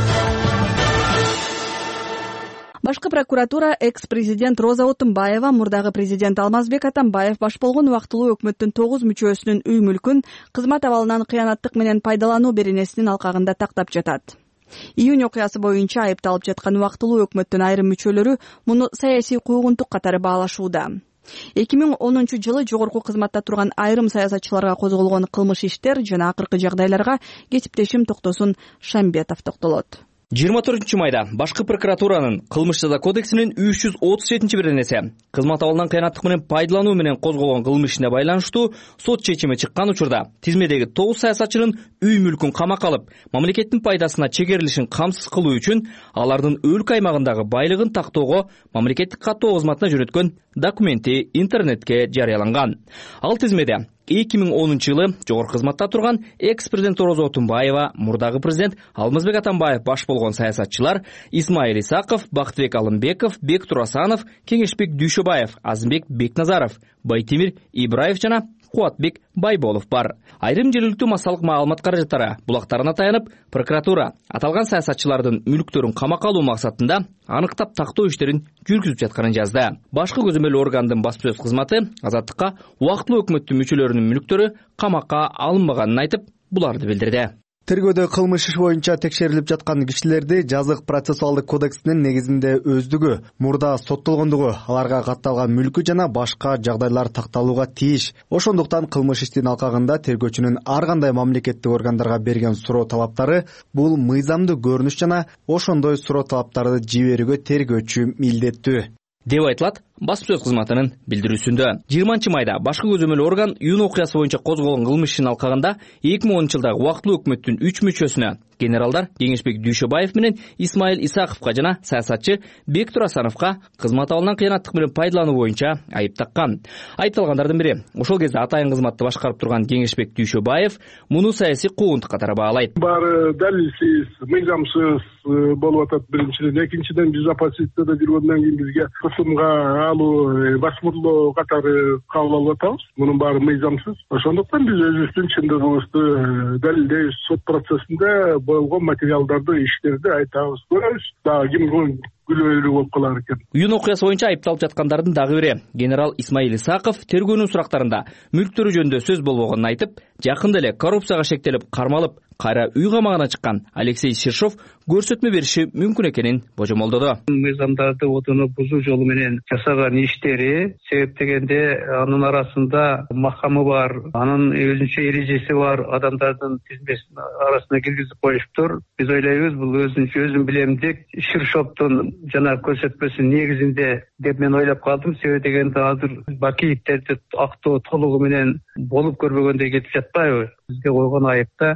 Башкы прокуратура экс-президент Роза Отунбаева, мурдагы президент Алмазбек Атамбаев баш болгон убактылуу өкмөттүн тогуз мүчөсүнүн үй мүлкүн кызмат абалынан кыянаттык менен пайдалануу беренесинин алкагында тактап жатат. Июнь окуясы боюнча айыпталып жаткан убактылуу өкмөттүн айрым мүчөлөрү муну саясий куугунтук катары баалашууда. эки миң онунчу жылы жогорку кызматта турган айрым саясатчыларга козголгон кылмыш иштер жана акыркы жагдайларга кесиптешим Токтосун Шамбетов токтолот. жыйырма төртүнчү майда башкы прокуратуранын кылмыш жаза кодексинин үч жүз отуз жетинчи беренеси кызмат абалынан кыянаттык менен пайдалануу менен козголгон кылмыш ишине байланыштуу сот чечими чыккан учурда тизмедеги тогуз саясатчынын үй мүлкүн камакка алып, мамлекеттин пайдасына чегерилишин камсыз кылуу үчүн алардын өлкө аймагындагы байлыгын тактоого мамлекеттик каттоо кызматына жөнөткөн документи интернетке жарыяланган. Ал тизмеде эки миң онунчу жылы жогорку кызматта турган экс-президент Роза Отунбаева, мурдагы президент Алмазбек Атамбаев баш болгон саясатчылар Исмаил Исаков, Бактыбек Алымбеков, Бек Турасанов, Кеңешбек Дүйшөбаев, Азымбек Бекназаров, Байтемир Ибраев жана Кубатбек Байболов бар. Айрым жергиликтүү массалык маалымат каражаттары булактарына таянып, прокуратура аталган саясатчылардын мүлктөрүн камакка алуу максатында аныктап тактоо иштерин жүргүзүп жатканын жазды. Башкы көзөмөл органдын баспасөз кызматы Азаттыкка убактылуу өкмөттүн мүчөлөрүнүн мүлктөрү камакка алынбаганын айтып, буларды билдирди. Тергөөдө кылмыш иш боюнча текшерилип жаткан кишилерди жазык процессуалдык кодексинин негизинде өздүгү, мурда соттолгондугу, аларга катталган мүлкү жана башка жагдайлар такталууга тийиш. Ошондуктан кылмыш иштин алкагында тергөөчүнүн ар кандай мамлекеттик органдарга берген суроо талаптары бул мыйзамдуу көрүнүш жана ошондой суроо талаптарды жиберүүгө тергөөчү милдеттүү деп айтылат баспасөз кызматынын билдирүүсүндө. жыйырманчы майда башкы көзөмөл орган июнь окуясы боюнча козголгон кылмыш ишинин алкагында эки миң онунчу жылдагы убактылуу өкмөттүн үч мүчөсүнө генералдар Кеңешбек Дүйшөбаев менен Исмаил Исаковго жана саясатчы Бек Турасановго кызмат абалынан кыянаттык менен пайдалануу боюнча айып таккан. Айыпталгандардын бири ошол кезде атайын кызматты башкарып турган Кеңешбек Дүйшөбаев муну саясий куугунтук катары баалайт. Баары далилсиз, мыйзамсыз болуп атат биринчиден. Экинчиден жүз оппозицияда жүргөндөн кийин бизге кысымга алуу, басмырлоо катары кабыл алып атабыз. Мунун баары мыйзамсыз. Ошондуктан биз өзүбүздүн чындыгыбызды далилдейбиз. Сот процессинде болгон материалдарды, иштерди айтабыз, көрөбүз. Дагы ким күлөөлүү болуп калар экен. Июнь окуясы боюнча айыпталып жаткандардын дагы бири генерал Исмаил Исаков тергөөнүн сурактарында мүлктөрү жөнүндө сөз болбогонун айтып, жакында эле коррупцияга шектелип кармалып, кайра үй камагына чыккан Алексей Ширшов көрсөтмө бериши мүмкүн экенин божомолдоду. Мыйзамдарды отуну бузуу жолу менен жасаган иштери себептегенде анын арасында макамы бар, анын өзүнчө эрежеси бар адамдардын тизмесин арасына киргизип коюштур. Биз ойлойбуз, бул өзүнчө өзүн билемдик Ширшовдун жана көрсөтмөсүнүн негизинде деп мен ойлоп калдым. Себеби дегенде азыр Бакиевтерди актоо толугу менен болуп көрбөгөндөй кетип жатпайбы? Бизге койгон айыпта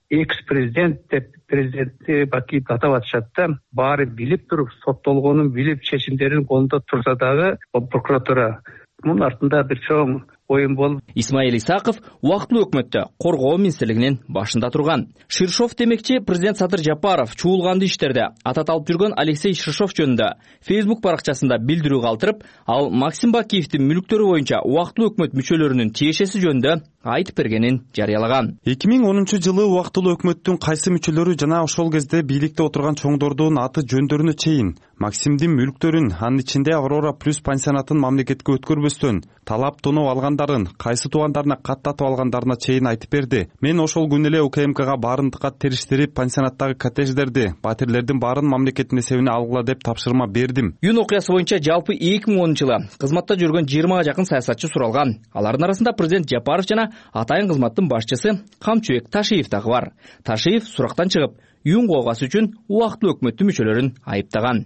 экс президент деп президентти Бакиевди атап атышат да. Баары билип туруп, соттолгонун билип, чечимдерин колунда турса дагы прокуратура мунун артында бир чоң оюн болуп. Исмаил Исаков убактылуу өкмөттө коргоо министрлигинин башында турган. Ширшов демекчи президент Садыр Жапаров чуулганды иштерде атат алып жүргөн Алексей Ширшов жөнүндө Facebook баракчасында билдирүү калтырып, ал Максим Бакиевдин мүлктөрү боюнча убактылуу өкмөт мүчөлөрүнүн тиешеси жөнүндө айтып бергенин жарыялаган. эки миң онунчу жылы убактылуу өкмөттүн кайсы мүчөлөрү жана ошол кезде бийликте отурган чоңдордун аты жөндөрүнө чейин Максимдин мүлктөрүн, анын ичинде Аврора плюс пансионатын мамлекетке өткөрбөстөн талап тоноо алгандарын, кайсы туугандарына каттатып алгандарына чейин айтып берди. Мен ошол күнү эле УКМКга баарындыкка териштирип, пансионаттагы коттедждерди, батирлердин баарын мамлекеттин эсебине алгыла деп тапшырма бердим. Июнь окуясы боюнча жалпы эки миң онунчу жылы кызматта жүргөн жыйырмага жакын саясатчы суралган. Алардын арасында президент Жапаров жана атайын кызматтын башчысы Камчыбек Ташиев дагы бар. Ташиев сурактан чыгып, Июнь окуясы үчүн убактылуу өкмөттүн мүчөлөрүн айыптаган.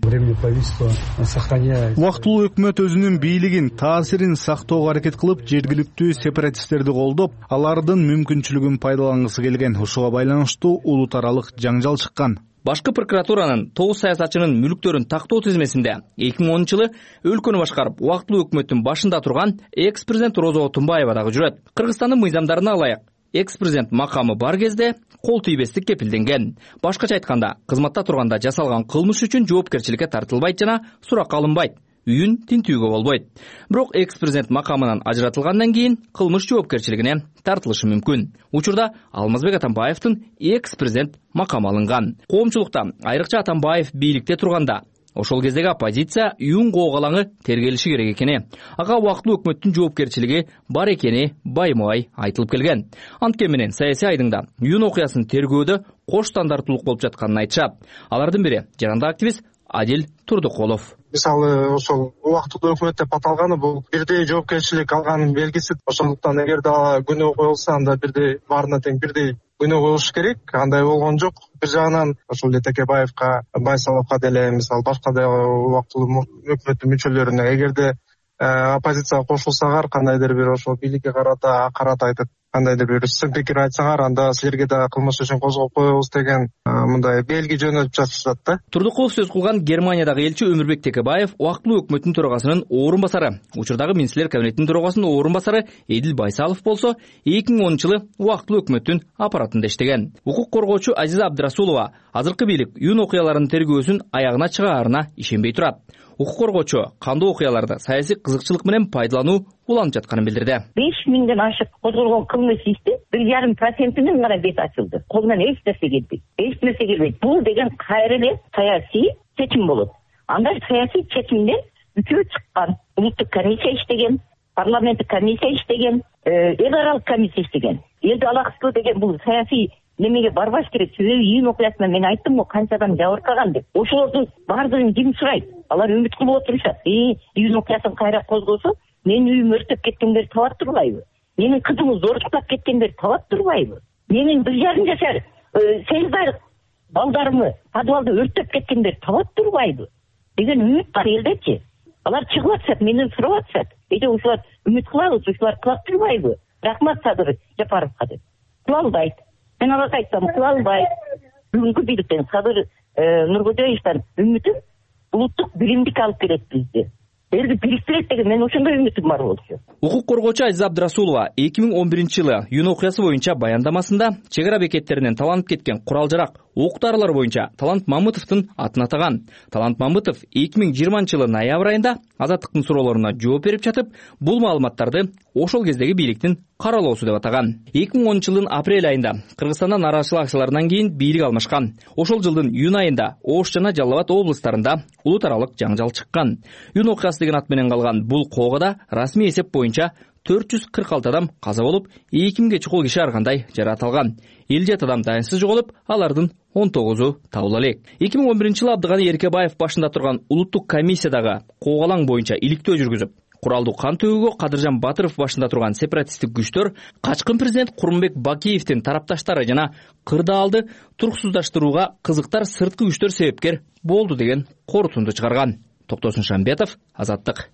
Убактылуу өкмөт өзүнүн бийлигин, таасирин сактоого аракет кылып, жергиликтүү сепаратисттерди колдоп, алардын мүмкүнчүлүгүн пайдалангысы келген. Ошого байланыштуу улут аралык жаңжал чыккан. Башкы прокуратуранын тогуз саясатчынын мүлктөрүн тактоо тизмесинде эки миң онунчу жылы өлкөнү башкарып, убактылуу өкмөттүн башында турган экс-президент Роза Отунбаева дагы жүрөт. Кыргызстандын мыйзамдарына ылайык экс-президент макамы бар кезде кол тийбестик кепилденген. Башкача айтканда, кызматта турганда жасалган кылмыш үчүн жоопкерчиликке тартылбайт жана суракка алынбайт. Үйүн тинтүүгө болбойт. Бирок экс-президент макамынан ажыратылгандан кийин кылмыш жоопкерчилигине тартылышы мүмкүн. Учурда Алмазбек Атамбаевдин экс-президент макамы алынган. Коомчулукта айрыкча Атамбаев бийликте турганда ошол кездеги оппозиция Июнь коогалаңы тергелиши керек экени, ага убактылуу өкмөттүн жоопкерчилиги бар экени байма-бай айтылып келген. Анткени менен саясий айдыңда Июнь окуясын тергөөдө кош стандарттуулук болуп жатканын айтышат. Алардын бири жарандык активист Адил Турдукулов. Мисалы, ошол убактылуу өкмөт деп аталганы бул бирдей жоопкерчилик алганын белгиси. Ошондуктан эгерде күнөө коюлса, анда бирдей баарына тең бирдей күнөө коюлуш керек. Андай болгон жок. Бир жагынан ошол эле Текебаевка, Байсаловго деле, мисалы башка да убактылуу өкмөттүн мүчөлөрүнө эгерде оппозицияга кошулсаңар, кандайдыр бир ошол бийликке карата акарат айтып, кандайдыр бир сын пикир айтсаңар, анда силерге да кылмыш үчүн козгоп коебуз деген мындай белги жөнөтүп жатышат да. Турдукулов сөз кылган Германиядагы элчи Өмүрбек Текебаев убактылуу өкмөттүн төрагасынын орун басары, учурдагы министрлер кабинетинин төрагасынын орун басары Эдил Байсалов болсо, эки миң онунчу жылы убактылуу өкмөттүн аппаратында иштеген. Укук коргоочу Азиза Абдрасулова азыркы бийлик Июнь окуяларынын тергөөсүн аягына чыгаарына ишенбей турат. Укук коргоочу кандуу окуяларды саясий кызыкчылык менен пайдалануу уланып жатканын билдирди. беш миңден ашык козголгон кылмыш иштин бир жарым процентинин гана бети ачылды. Колунан эч нерсе келбейт. Эч нерсе келбейт. Бул деген кайра эле саясий чечим болот. Анда саясий чечимден үчөө чыккан. Улуттук комиссия иштеген, парламенттик комиссия иштеген, эл аралык комиссия иштеген. Элди алаксыздоо деген бул саясий немеге барбаш керек. Себеби Июнь окуясында мен айттым го канча адам жабыркаган деп. Ошолордун баардыгын ким сурайт? Алар үмүт кылып отурушат. Э, Июнь окуясын кайра козгосо, менин үйүм өртөп кеткендер табат турбайбы? Менин кызымды зордуктап кеткендер табат турбайбы? Менин бир жарым жашар сегиз айлык балдарымы подвалда өртөп кеткендер табат турбайбы? Деген үмүт бар элдечи. Алар чыгып атышат, менден сурап атышат. Эже ушулар үмүт кылабыз, ушулар кылат турбайбы? Рахмат Садыр Жапаровго деп. Кыла албайт. Мен аларга айтсам, кыла албайт. Бүгүнкү бийликтен Садыр Нуркожоевдин үмүтү улуттук биримдик алып келет бизди. Элди бириктирет деген мен ошондой үмүтүм бар болчу. Укук коргоочу Азиза Абдрасулова эки миң он биринчи жылы Июнь окуясы боюнча баяндамасында чек ара бекеттеринен таланып кеткен курал-жарак, ок-дарылар боюнча Талант Мамытовдун атын атаган. Талант Мамытов эки миң жыйырманчы жылы ноябрь айында Азаттыктын суроолоруна жооп берип жатып, бул маалыматтарды ошол кездеги бийликтин каралоосу деп атаган. эки миң онунчу жылдын апрель айында Кыргызстанда нааразычылык акцияларынан кийин бийлик алмашкан. Ошол жылдын июнь айында Ош жана Жалал Абад облустарында улут аралык жаңжал чыккан. Июнь окуясы деген ат менен калган бул коогада расмий эсеп боюнча төрт жүз кырк алты адам каза болуп, эки миңге чукул киши ар кандай жаратылган. элүү жети адам дайынсыз жоголуп, алардын он тогузу табыла элек. эки миң он биринчи жылы Абдыганы Эркебаев башында турган улуттук комиссиядагы коогалаң боюнча иликтөө жүргүзүп, куралдуу кан төгүүгө Кадыржан Батыров башында турган сепаратисттик күчтөр качкын президент Курманбек Бакиевдин тарапташтары жана кырдаалды туруксуздаштырууга кызыктар сырткы күчтөр себепкер болду деген корутунду чыгарган. Токтосун Шамбетов, Азаттык.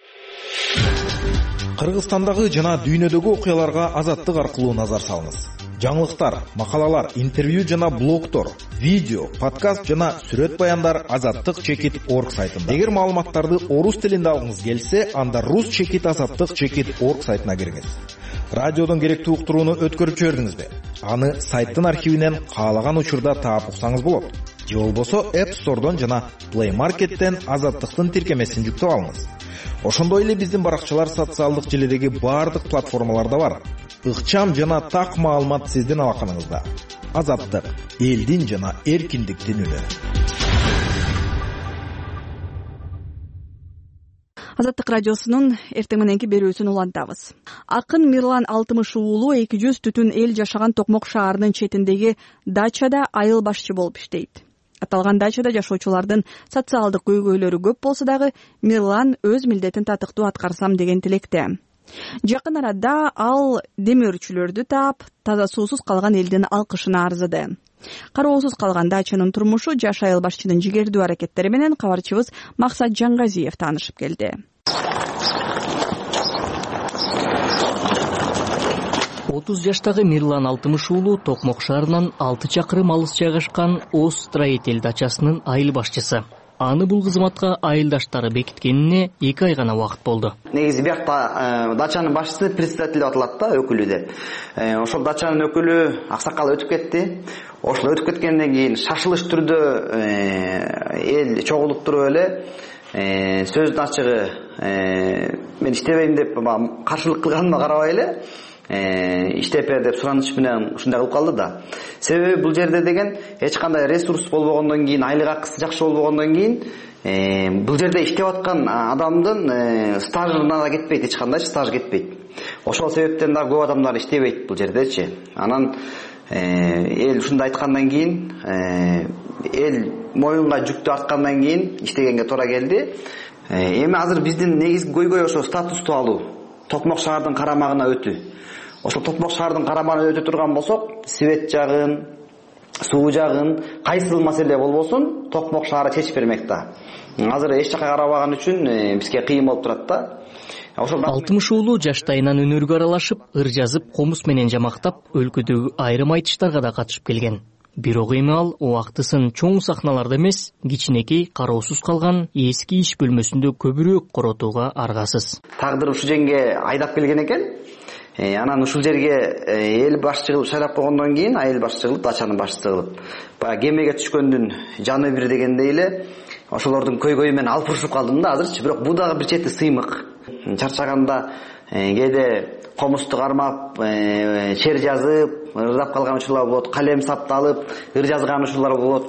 Кыргызстандагы жана дүйнөдөгү окуяларга Азаттык аркылуу назар салыңыз. жаңылыктар, макалалар, интервью жана блогтор, видео, подкаст жана сүрөт баяндар азаттык чекит орг сайтында. Эгер маалыматтарды орус тилинде алгыңыз келсе, анда рус чекит азаттык чекит орг сайтына кириңиз. Радиодон керектүү уктурууну өткөрүп жибердиңизби? Аны сайттын архивинен каалаган учурда таап уксаңыз болот. Же болбосо App Store'дон жана Play Market'тен азаттыктын тиркемесин жүктөп алыңыз. Ошондой эле биздин баракчалар социалдык желидеги баардык платформаларда бар. Ыкчам жана так маалымат сиздин алаканыңызда. Азаттык, элдин жана эркиндиктин үнү. Азаттык радиосунун эртең мененки берүүсүн улантабыз. Акын Мирлан Алтымыш уулу эки жүз түтүн эл жашаган Токмок шаарынын четиндеги дачада айыл башчы болуп иштейт. Аталган дачада жашоочулардын социалдык көйгөйлөрү көп болсо дагы Мирлан өз милдетин татыктуу аткарсам деген тилекте. Жакын арада ал демөөрчүлөрдү таап, таза суусуз калган элдин алкышына арзыды. Кароосуз калган дачанын турмушу жаш айыл башчынын жигердүү аракеттери менен кабарчыбыз Максат Жаңгазиев таанышып келди. отуз жаштагы Мирлан Алтымыш уулу Токмок шаарынан алты чакырым алыс жайгашкан Оз строитель дачасынын айыл башчысы. Аны бул кызматка айылдаштары бекиткенине эки ай гана убакыт болду. Негизи биякта дачанын башчысы председатель деп аталат да, өкүлү деп. Ошол дачанын өкүлү аксакал өтүп кетти. Ошол өтүп кеткенден кийин шашылыш түрдө эл чогулуп туруп эле сөздүн ачыгы мен иштебейм деп каршылык кылганыма карабай эле иштеп бер деп сураныч менен ушундай кылып калды да. Себеби бул жерде деген эч кандай ресурс болбогондон кийин, айлык акысы жакшы болбогондон кийин бул жерде иштеп аткан адамдын стажына да кетпейт, эч кандай стаж кетпейт. Ошол себептен да көп адамдар иштебейт бул жердечи. Анан эл ушундай айткандан кийин, эл моюнга жүктү арткандан кийин иштегенге туура келди. Эми азыр биздин негизги көйгөй ошо статусту алуу, Токмок шаардын карамагына өтүү. Ошол Токмок шаардын карамагына өтө турган болсок, свет жагын, суу жагын, кайсыл маселе болбосун Токмок шаары чечип бермек да. Азыр эч жака карабаган үчүн бизге кыйын болуп турат да. Алтымыш уулу жаштайынан өнөргө аралашып, ыр жазып, комуз менен жамактап, өлкөдөгү айрым айтыштарга да катышып келген. Бирок эми ал убактысын чоң сахналарда эмес, кичинекей кароосуз калган эски иш бөлмөсүндө көбүрөөк коротууга аргасыз. Тагдыр ушул жерге айдап келген экен. Анан ушул жерге эл башчы кылып шайлап койгондон кийин айыл башчы кылып, дачанын башчысы кылып, баягы кемеге түшкөндүн жаны бир дегендей эле ошолордун көйгөйү менен алпурушуп калдым да азырчы. Бирок бул дагы бир чети сыймык. Чарчаганда кээде комузду кармап, чер жазып, ырдап калган учурлар болот, калем сапталып, ыр жазган учурлар болот.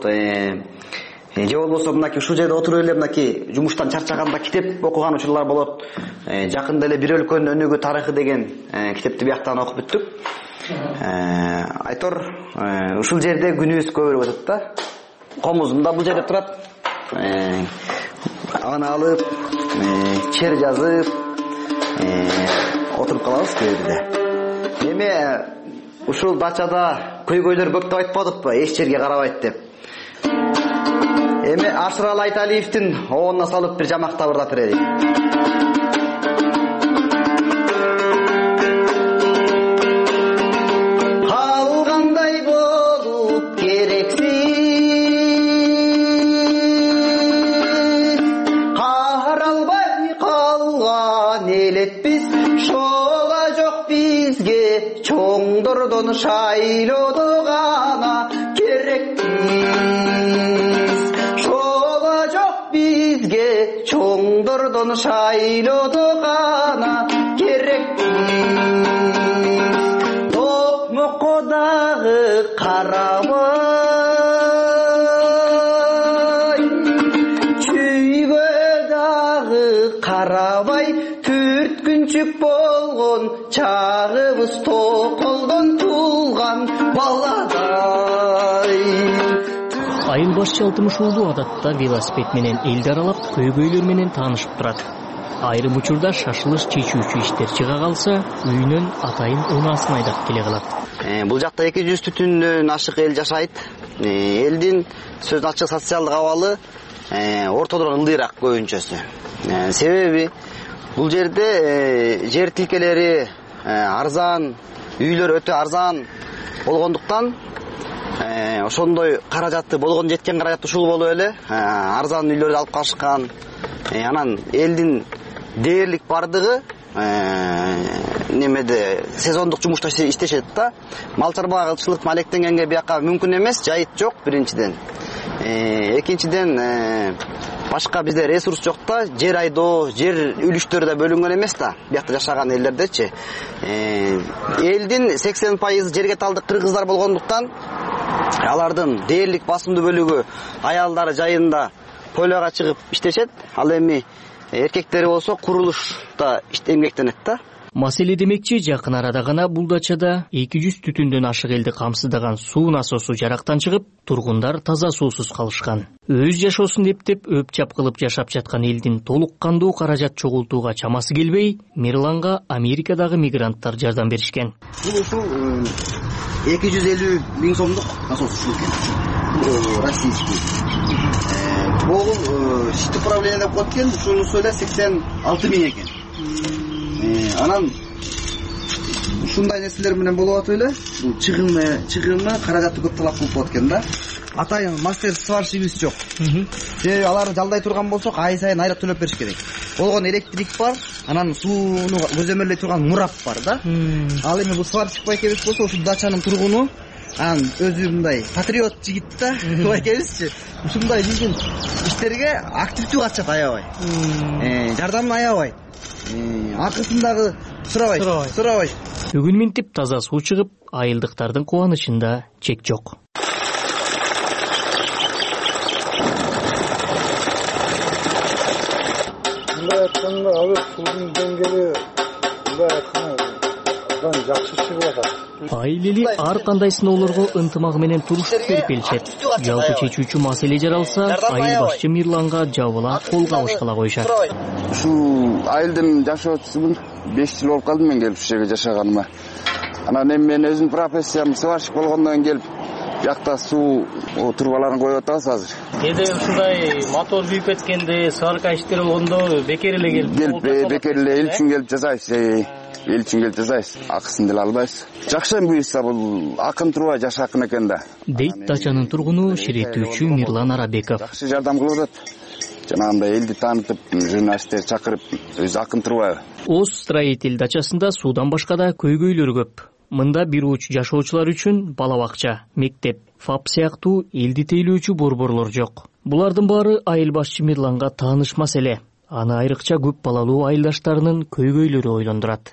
Же болбосо мынакей ушул жерде отуруп эле мынакей жумуштан чарчаганда китеп окуган учурлар болот. Жакында эле Бир өлкөнүн өнүгүү тарыхы деген китепти бияктан окуп бүттүк. Айтор ушул жерде күнүбүз көбүрөөк өтөт да. Комузум да бул жерде турат. Аны алып, чер жазып отуруп калабыз кээде. Эми ушул дачада көйгөйлөр көп деп айтпадыкпы, эч жерге карабайт деп. Эми Ашырал Айталиевдин оонуна салып бир жамактап ырдап берелик. Калгандай болуп керексиз, каралбай калган элетпиз, шола жок бизге чоңдордон шайлоодо гана керекпиз. Чоңдордон шайлоодо гана керекпиз. Токмокко дагы карабай, чүйгө дагы карабай, төрт күнчүк болгон чагыбыз токолдон туулган баладай. Айыл башчы Алтымыш уулу адатта велосипед менен элди аралап, көйгөйлөр менен таанышып турат. Айрым учурда шашылыш чечүүчү иштер чыга калса, үйүнөн атайын унаасын айдап келе калат. Бул жакта эки жүз түтүндөн ашык эл жашайт. Элдин сөздүн ачык социалдык абалы ортодон ылдыйраак көбүнчөсү. Себеби бул жерде жер тилкелери арзан, үйлөр өтө арзан, болгондуктан ошондой каражаты болгон жеткен каражат ушул болуп эле арзан үйлөрдү алып калышкан. Анан элдин дээрлик бардыгы немеде сезондук жумушта иштешет да. Мал чарбага кылчылык алектенгенге бияка мүмкүн эмес, жайыт жок биринчиден. Экинчиден башка бизде ресурс жок да, жер айдоо, жер үлүштөрү да бөлүнгөн эмес да, биякта жашаган элдердечи. Элдин сексен пайызы жерге талдык кыргыздар болгондуктан алардын дээрлик басымдуу бөлүгү аялдары жайында поляга чыгып иштешет. Ал эми эркектери болсо курулушта эмгектенет да. Маселе демекчи, жакын арада гана бул дачада эки жүз түтүндөн ашык элди камсыздаган суу насосу жарактан чыгып, тургундар таза суусуз калышкан. Өз жашоосун эптеп өп-чап кылып жашап жаткан элдин толук кандуу каражат чогултууга чамасы келбей, Мирланга Америкадагы мигранттар жардам беришкен. Бул ушул эки жүз элүү миң сомдук насос ушул экен. Российский. Бул шит управление деп коет экен, ушунусу эле сексен алты миң экен. Анан ушундай нерселер менен болуп атып эле, бул чыгымы, чыгымы каражаты көп талап кылып коет экен да. Атайын мастер сварщигибиз жок. Же аларды жалдай турган болсок, ай сайын айрат төлөп бериш керек. Болгон электрик бар, анан сууну көзөмөлдөй турган мурап бар да. Ал эми бул сварщик байкебиз болсо, ушу дачанын тургуну, анан өзү мындай патриот жигит да, байкебизчи. Ушундай биздин иштерге активдүү катышат аябай. Жардамын аябай. Акысын дагы сурабайт, сурабайт. Бүгүн минтип таза суу чыгып, айылдыктардын кубанычында чек жок. Мындай айтканда, азыр суунун деңгээли мындай айтканда абдан жакшы чыгып атат. Айылели ар кандай сыноолорго ынтымагы менен турушуп берип келишет. Жалпы чечүүчү маселе жаралса, айыл башчы Мирланга жабыла кол кабышкыла коюшат. Ушул айылдын жашоочусумун, беш жыл болуп калды мен келип ушул жерге жашаганыма. Анан эми мен өзүм профессиям сварщик болгондон келип, биякта суу трубаларын коюп атабыз азыр. Кээде ушундай мотор күйүп кеткенде, сварка иштери болгондо бекер эле келип, келип бекер эле эл үчүн келип жасайбыз. Эл үчүн келип жасайбыз. Акысын деле албайбыз. Жакшы буюрса бул акын труба жаш акын экен да. Дейт дачанын тургуну ширетүүчү Мирлан Арабеков. Жакшы жардам кылып атат. Жанагындай элди таанытып, журналисттер чакырып, өзү акын труба. Оз строитель дачасында суудан башка да көйгөйлөр көп. Мында бир уч жашоочулар үчүн бала бакча, мектеп, ФАП сыяктуу элди тейлөөчү борборлор жок. Булардын баары айыл башчы Мирланга тааныш маселе. Аны айрыкча көп балалуу айылдаштарынын көйгөйлөрү ойлондурат.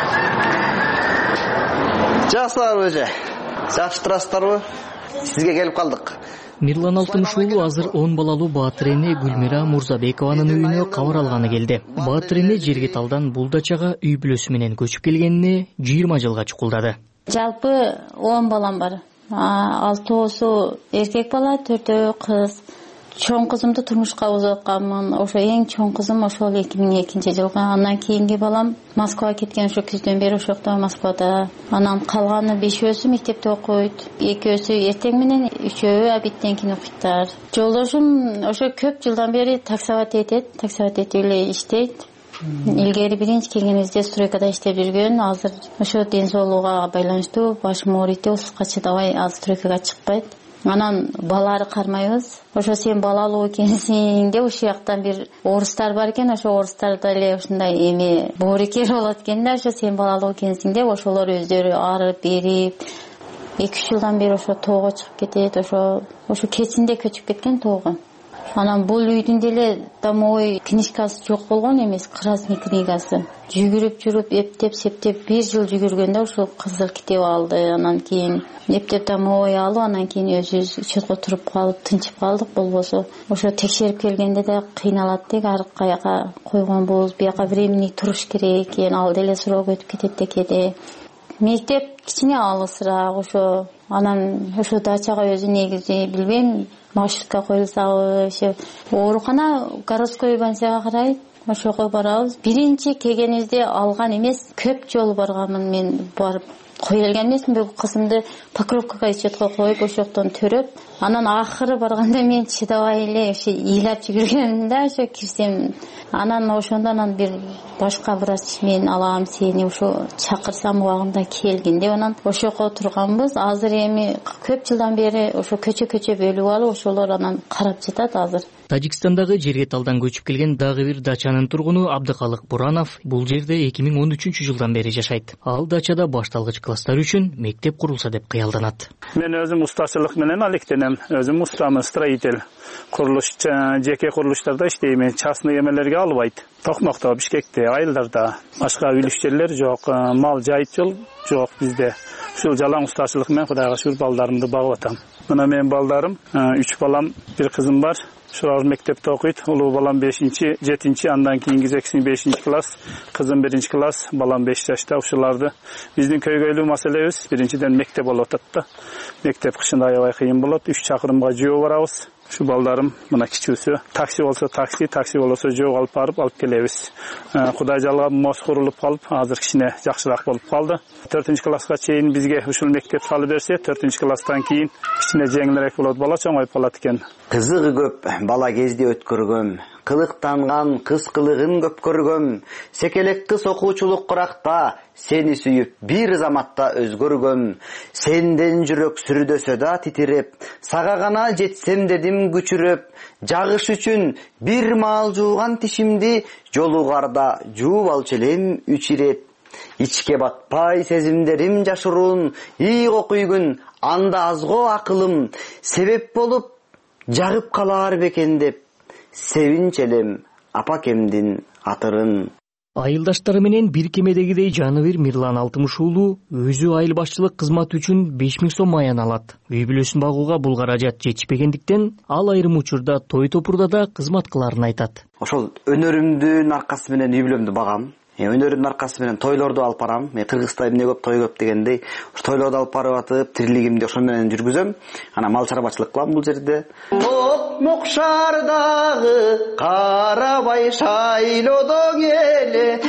Жакшыларбы эже? Жакшы турасыздарбы? Сизге келип калдык. Мирлан Алтымыш уулу азыр он балалуу Баатыр эне Гүлмира Мурзабекованын үйүнө кабар алганы келди. Баатыр эне жерге талдан бул дачага үй бүлөсү менен көчүп келгенине жыйырма жылга чукулдады. Жалпы он балам бар. алтоосу эркек бала, төртөө кыз. Чоң кызымды турмушка узатканмын. Ошо эң чоң кызым ошол эки миң экинчи жылга. Андан кийинки балам Москвага кеткен, ошо күздөн бери ошокто Москвада. Анан калганы бешөөсү мектепте окуйт. Экөөсү эртең менен, үчөө абиттен кийин окуйттар. Жолдошум ошо көп жылдан бери таксовать этет, таксовать этип эле иштейт. Илгери биринчи келгенибизде стройкада иштеп жүргөн, азыр ошо ден соолугуга байланыштуу башым ооруйт, усукка чыдабай азыр стройкага чыкпайт. Анан балары кармайбыз. Ошо сен балалуу экенсиң деп ушул жактан бир орустар бар экен, ошо орустарда эле ушундай эми боорукер болот экен да, ошо сен балалуу экенсиң деп ошолор өздөрү арып берип эки үч жылдан бери ошо тоого чыгып кетет, ошо ошо кечинде көчүп кеткен тоого. Анан бул үйдүн деле домовой книжкасы жок болгон эмес, красный книгасы. Жүгүрүп жүрүп эптеп септеп бир жыл жүгүргөндө ушул кызыл китеп алды. Анан кийин эптеп домовой алып, анан кийин өзүбүз учетко туруп калып, тынчып калдык. Болбосо ошо текшерип келгенде да кыйналат дейт, ар каяка койгонбуз, бияка времени туруш керек экен, ал деле срок өтүп кетет да кээде. Мектеп кичине алысыраак ошо. Анан ошо дачага өзү негизи билбейм, маршрутка коюлсабы, ошо оорукана городской больницага карайт. Ошого барабыз. Биринчи келгенибизде алган эмес, көп жолу барганмын мен барып. кое келген эмесминби кызымды покровкага счетко коюп ошол жактан төрөп, анан акыры барганда мен чыдабай эле ошо ыйлап жүгүргөм да, ошо кирсем, анан ошондон бир башка врач мен алам сени ошо чакырсам убагында келгин деп анан ошого отурганбыз. Азыр эми көп жылдан бери ошо көчө-көчө бөлүп алып ошолор анан карап жатат азыр. Тажикстандагы Жер Кеталдан көчүп келген дагы бир дачанын тургуну Абдыкалык Буранов бул жерде эки миң он үчүнчү жылдан бери жашайт. Ал дачада башталгыч класстар үчүн мектеп курулса деп кыялданат. Мен өзүм устачылык менен алектенем. Өзүм устамын, строитель. Курулуш, жеке курулуштарда иштейм. Частный эмелерге албайт. Токмокто, Бишкекте, Айылдарда башка үлүш жерлер жок, мал жайыт жол жок бизде. Ушул жалаң устачылык менен Кудайга шүгүр балдарымды багып атам. Мына менин балдарым, үч балам, бир кызым бар. Шулар мектепте окуйт. Улуу балам бешинчи, жетинчи, андан кийинки экинчи бешинчи класс, кызым биринчи класс, балам беш жашта. Ушуларды биздин көйгөйлүү маселебиз биринчиден мектеп болуп атат да. Мектеп кышында аябай кыйын болот. үч чакырымга жөө барабыз. Şu baldarım mına kiçүүсү, taksi bolsa taksi, taksi bolsa жөө алып барып алып келебиз. Кудай жалгап мост курулуп калып, азыр кичине жакшыраак болуп калды. төртүнчү класска чейин бизге ушул мектеп салып берсе, төртүнчү класстан кийин кичине жеңилирээк болот, бала чоңоюп калат экен. Кызыгы көп бала кезде өткөргөм, кылыктанган кыз кылыгын көп көргөм, секелек кыз окуучулук куракта, сени сүйүп бир заматта өзгөргөм, сенден жүрөк сүрдөсө да титиреп, сага гана жетсем дедим күчүрөп, жагыш үчүн бир маал жууган тишимди жолугарда жууп алчу элем үч ирет. Ичке батпай сезимдерим жашыруун, ийго күйгүн анда азго акылым, себеп болуп жагып калар бекен деп, севинч элем апакемдин атырын. Айылдаштары менен бир кемедегидей Жаныбир Мирлан Алтымыш уулу өзү айыл башчылык кызматы үчүн беш миң сом аян алат. Үй бүлөсүн багууга бул каражат жетишпегендиктен ал айрым учурда той топурда да кызмат кыларын айтат. Ошол өнөрүмдүн аркасы менен үй бүлөмдү багам. Өнөрүмдүн аркасы менен тойлорду алып барам. Мен Кыргызда эмне көп той көп дегендей, ош тойлорду алып барып атып, тирилигимди ошол менен жүргүзөм. Ана мал чарбачылык кылам бул жерде. Мокшардагы карабай шайлоодон эле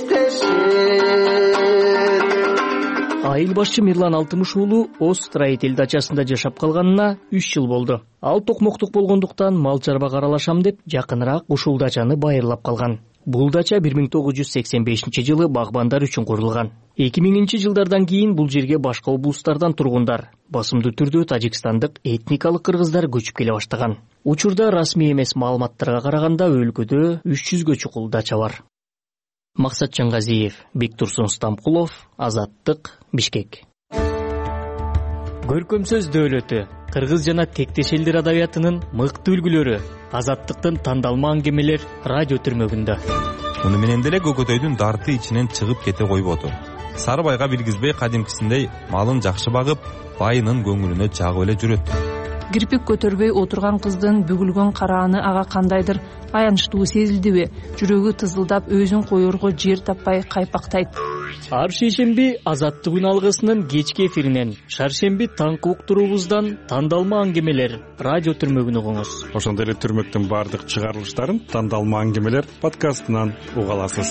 эстешет. Айыл башчы Мирлан Алтымыш уулу Оз строитель дачасында жашап калганына үч жыл болду. Ал токмоктук болгондуктан мал чарбага аралашам деп жакыныраак ушул дачаны байырлап калган. Бул дача бир миң тогуз жүз сексен бешинчи жылы багбандар үчүн курулган. эки миңинчи жылдардан кийин бул жерге башка облустардан тургундар, басымдуу түрдө тажикстандык этникалык кыргыздар көчүп келе баштаган. Учурда расмий эмес маалыматтарга караганда өлкөдө үч жүзгө чукул дача бар. Максат Чангазиев, Бектурсун Стамкулов, Азаттык, Бишкек. Көркөм сөз дөөлөтү, кыргыз жана тектеш элдер адабиятынын мыкты үлгүлөрү, Азаттыктын тандалма аңгемелер радио түрмөгүндө. Муну менен деле көкөтөйдүн дарты ичинен чыгып кете койбоду. Сары байга билгизбей кадимкисиндей малын жакшы багып, байынын көңүлүнө жагып эле жүрөт. Кирпик көтөрбөй отурган кыздын бүгүлгөн карааны ага кандайдыр аянычтуу сезилдиби? Жүрөгү тызылдап өзүн коерго жер таппай кайпактайт. Ар шейшемби Азаттык үн алгысынын кечки эфиринен, шаршемби таңкы уктуруубуздан тандалма аңгемелер радио түрмөгүн угуңуз. Ошондой эле түрмөктүн баардык чыгарылыштарын тандалма аңгемелер подкастынан уга аласыз.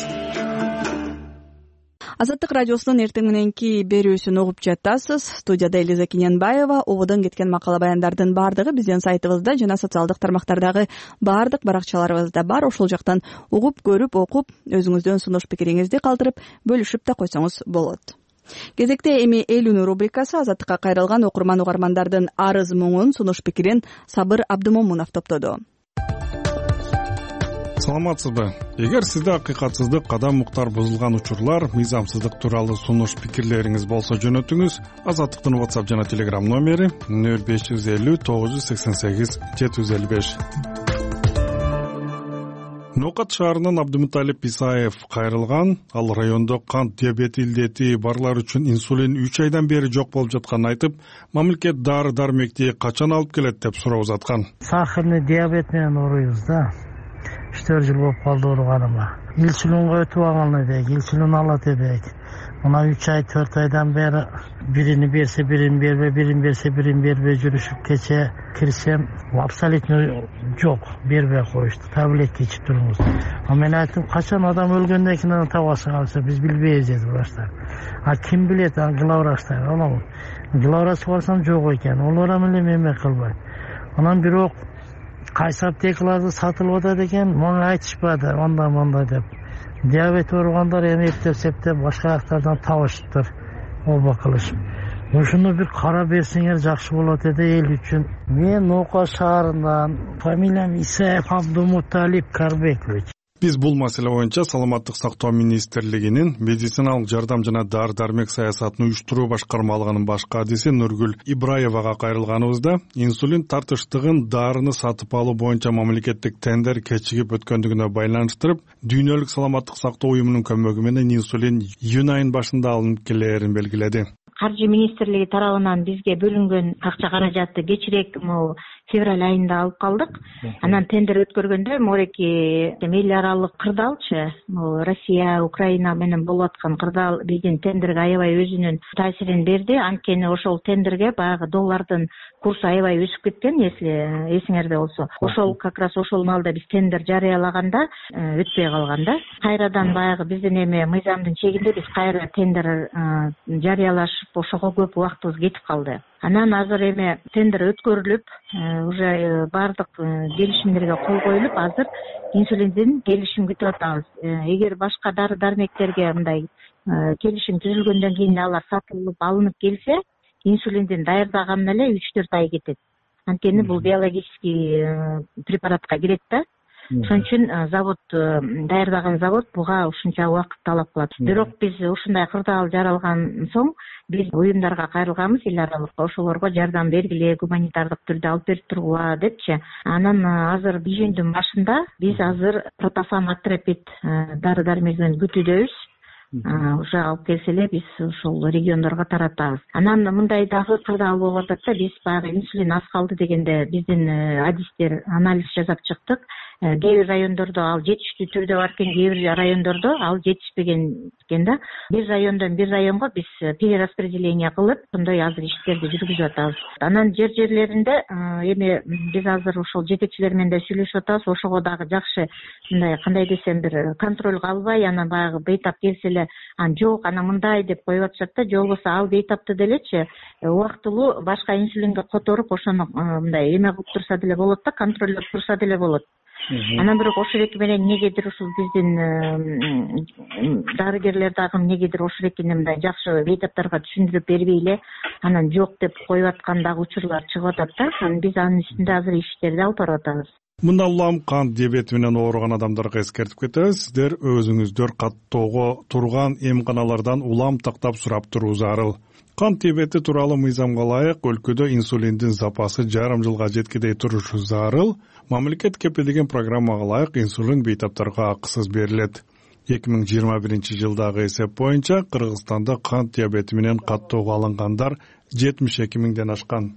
Азаттык радиосунун эртең мененки берүүсүн угуп жатасыз. Студияда Элиза Киненбаева. Ободон кеткен макала баяндардын баардыгы биздин сайтыбызда жана социалдык тармактардагы баардык баракчаларыбызда бар. Ошол жактан угуп, көрүп, окуп, өзүңүздөн сунуш пикириңизди калтырып, бөлүшүп да койсоңуз болот. Кезекте эми эл үнү рубрикасы. Азаттыкка кайрылган окурман угармандардын арыз муңун, сунуш пикирин Сабыр Абдымомунов топтоду. Саламатсызбы? Эгер сизде акыйкатсыздык, кадам муктар бузулган учурлар, мыйзамсыздык тууралуу сунуш пикирлериңиз болсо жөнөтүңүз. Азаттыктын WhatsApp жана Telegram номери нөл беш жүз элүү тогуз жүз сексен сегиз жети жүз элүү беш. Нокат шаарынан Абдымуталип Исаев кайрылган. Ал райондо кант диабети илдети барлар үчүн инсулин үч айдан бери жок болуп жатканын айтып, мамлекет дары дармекти качан алып келет деп суроо узаткан. Сахарный диабет менен ооруйбуз да. үч төрт жыл болуп калды ооруганыма. Инсулинге өтүп алган элек, инсулин алат элек. мына үч ай төрт айдан бeri бирини берсе бирин бербей, бирин берсе бирин бербей жүрүшүп кече кирсем абсолютно жок, бербей коюшту. Таблетка ичип туруңуз. А мен айттым, качан адам өлгөндөн кийин аны табасың алса, биз билбейбиз деди баштар. А ким билет, аны главврачтар. Анан главврачка барсам жок экен. Олар менен эме кылбайт. Анан бирок кайсы аптекаларды сатылып атат экен, мага айтышпады, анда мында деп. Диабет ооругандар эми эптеп септеп башка жактардан табышыптыр. Оба кылышып. Ушуну бир карап берсеңер жакшы болот эди эл үчүн. Мен Нока шаарынан, фамилиям Исаев Абдумуталип Карбекович. Биз бул маселе боюнча Саламаттык сактоо министрлигинин медициналык жардам жана дары дармек саясатын уюштуруу башкармалыгынын баш кадиси Нургүл Ибраевага кайрылганыбызда инсулин тартыштыгын дарыны сатып алуу боюнча мамлекеттик тендер кечигип өткөндүгүнө байланыштырып, Дүйнөлүк саламаттык сактоо уюмунун көмөгү менен инсулин июнь айынын башында алынып келээрин белгиледи. Каржы министрлиги тарабынан бизге бөлүнгөн акча каражатты кечирээк февраль айында алып калдык. Анан тендер өткөргөндө мореки эл аралык кырдаалчы, Россия, Украина менен болуп аткан кырдаал биздин тендерге аябай өзүнүн таасирин берди. Анткени ошол тендерге баягы доллардын курсу аябай өсүп кеткен, если эсиңерде болсо. Ошол как раз ошол маалда биз тендер жарыялаганда өтпөй калган да. Кайрадан баягы биздин эме мыйзамдын чегинде биз кайра тендер жарыялашып ошого көп убактыбыз кетип калды. Анан азыр эме тендер өткөрүлүп, уже бардык келишимдерге кол коюлуп, азыр инсулиндин келишим күтүп атабыз. Эгер башка дары дармектерге мындай келишим түзүлгөндөн кийин алар сатылып алынып келсе, инсулиндин даярдаганына эле үч төрт ай кетет. Анткени бул биологический препаратка кирет да. Ошон үчүн завод, даярдаган завод буга ушунча убакыт талап кылат. Бирок биз ушундай кырдаал жаралган соң биз уюмдарга кайрылганбыз, эл аралык ошолорго жардам бергиле, гуманитардык түрдө алып берип тургула депчи. Анан азыр июньдун башында биз азыр протофан атрепит дары дармегин күтүүдөбүз. Уже алып келсе эле биз ошол региондорго таратабыз. Анан мындай дагы кырдаал болуп атат да, биз баягы инсулин аз калды дегенде биздин адистер анализ жасап чыктык. Кээ бир райондордо ал жетиштүү түрдө бар экен, кээ бир райондордо ал жетишпеген экен да. Бир райондон бир районго биз перераспределение кылып, ошондой азыр иштерди жүргүзүп атабыз. Анан жер жерлеринде эми биз азыр ошол жетекчилер менен да сүйлөшүп атабыз. Ошого дагы жакшы мындай кандай десем бир контролго албай, анан баягы бейтап келсе эле ан жок, анан мындай деп коюп атышат да. Же болбосо ал бейтапты делечи убактылуу башка инсулинге которуп, ошону мындай эме кылып турса деле болот да, контролдоп турса деле болот. Анан бирок ошол менен эмнегедир ушул биздин дарыгерлер дагы эмнегедир ошол мындай жакшы бейтаптарга түшүндүрүп бербей эле анан жок деп коюп аткан дагы учурлар чыгып атат да. Анан биз анын үстүндө азыр иштерди алып барып атабыз. Мындан улам кант диабети менен ооруган адамдарга эскертип кетебиз. Сиздер өзүңүздөр каттоого турган эмканалардан улам тактап сурап туруу зарыл. Кант диабети тууралуу мыйзамга ылайык өлкөдө инсулиндин запасы жарым жылга жеткидей турушу зарыл. Мамлекет кепилдеген программага ылайык инсулин бейтаптарга акысыз берилет. эки миң жыйырма биринчи жылдагы эсеп боюнча Кыргызстанда кант диабети менен каттоого алынгандар жетимиш эки миңден ашкан.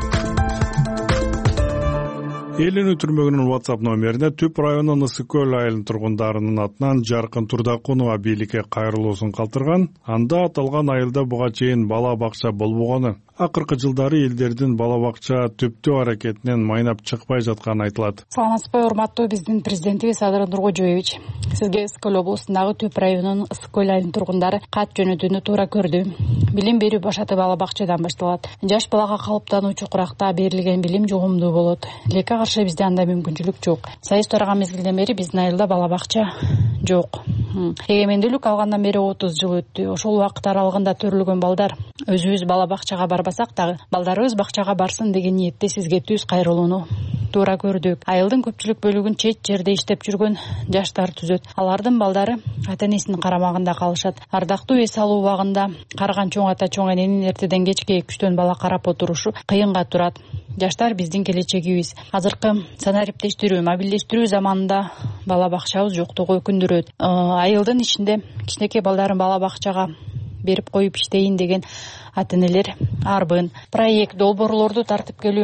Элинүү түрмөгүнүн WhatsApp номерине Түп районунун Ысык көл айылынын тургундарынын атынан Жаркын Турдакунова бийликке кайрылуусун калтырган. Анда аталган айылда буга чейин бала бакча болбогону, акыркы жылдары элдердин бала бакча түптөө аракетинен майнап чыкпай жатканы айтылат. Саламатсызбы, урматтуу биздин президентибиз Садыр Нуркожоевич. Сизге Ысык көл облусундагы Түп районунун Ысык көл айылынын тургундары кат жөнөтүүнү туура көрдү. Билим берүү башаты бала бакчадан башталат. Жаш балага калыптануучу куракта берилген билим жугумдуу болот. Лекке каршы бизде андай мүмкүнчүлүк жок. Союз тараган мезгилден бери биздин айылда бала бакча жок. Эгемендүүлүк алгандан бери отуз жыл өттү. Ошол убакыт аралыгында төрөлгөн балдар өзүбүз бала бакчага барбасак дагы балдарыбыз бакчага барсын деген ниетте сизге түз кайрылууну туура көрдүк. Айылдын көпчүлүк бөлүгүн чет жерде иштеп жүргөн жаштар түзөт. Алардын балдары ата энесинин карамагында калышат. Ардактуу эс алуу убагында карыган чоң ата чоң эненин эртеден кечке күчтөн бала карап отурушу кыйынга турат. Жаштар биздин келечегибиз. Азыркы санариптештирүү, мобилдештирүү заманында бала бакчабыз жоктугу өкүндүрөт. Айылдын ичинде кичинекей балдарын бала бакчага берип коюп иштейин деген ата энелер арбын. Проект долбоорлорду тартып келүү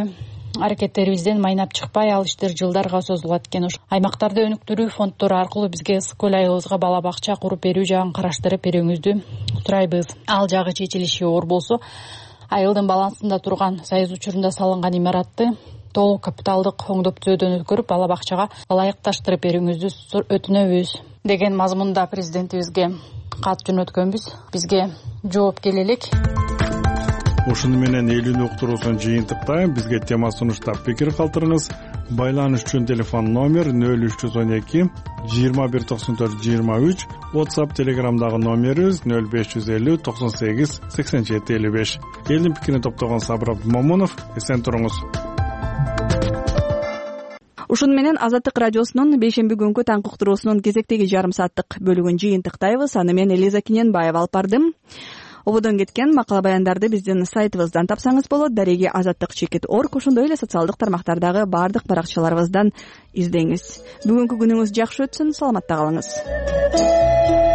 аракеттерибизден майнап чыкпай ал иштер жылдарга созулат экен. Аймактарды өнүктүрүү фонддору аркылуу бизге ысык көл айылыбызга бала бакча куруп берүү жагын караштырып берүүңүздү сурайбыз. Ал жагы чечилиши оор болсо, айылдын балансында турган союз учурунда салынган имаратты толук капиталдык оңдоп түзөөдөн өткөрүп, бала бакчага ылайыкташтырып берүүңүздү өтүнөбүз деген мазмунда президентибизге кат жөнөткөнбүз. Бизге жооп келе элек. Ушуну менен элүүнү уктуруусун жыйынтыктайм. Бизге тема сунуштап пикир калтырыңыз. Байланыш үчүн телефон номер нөл үч жүз он эки жыйырма бир токсон төрт жыйырма үч, WhatsApp, Telegramдагы номерибиз нөл беш жүз элүү токсон сегиз сексен жети элүү беш. Элдин пикирин топтогон Сабыр Абдумомунов, эсен туруңуз. Ушуну менен Азаттык радиосунун бейшемби күнкү таңкы уктуруусунун кезектеги жарым сааттык бөлүгүн жыйынтыктайбыз. Аны мен Элиза Киненбаева алып бардым. Ободон кеткен макала баяндарды биздин сайтыбыздан тапсаңыз болот. Дареги азаттык чекит орг, ошондой эле социалдык тармактардагы баардык баракчаларыбыздан издеңиз. Бүгүнкү күнүңүз жакшы өтсүн, саламатта калыңыз.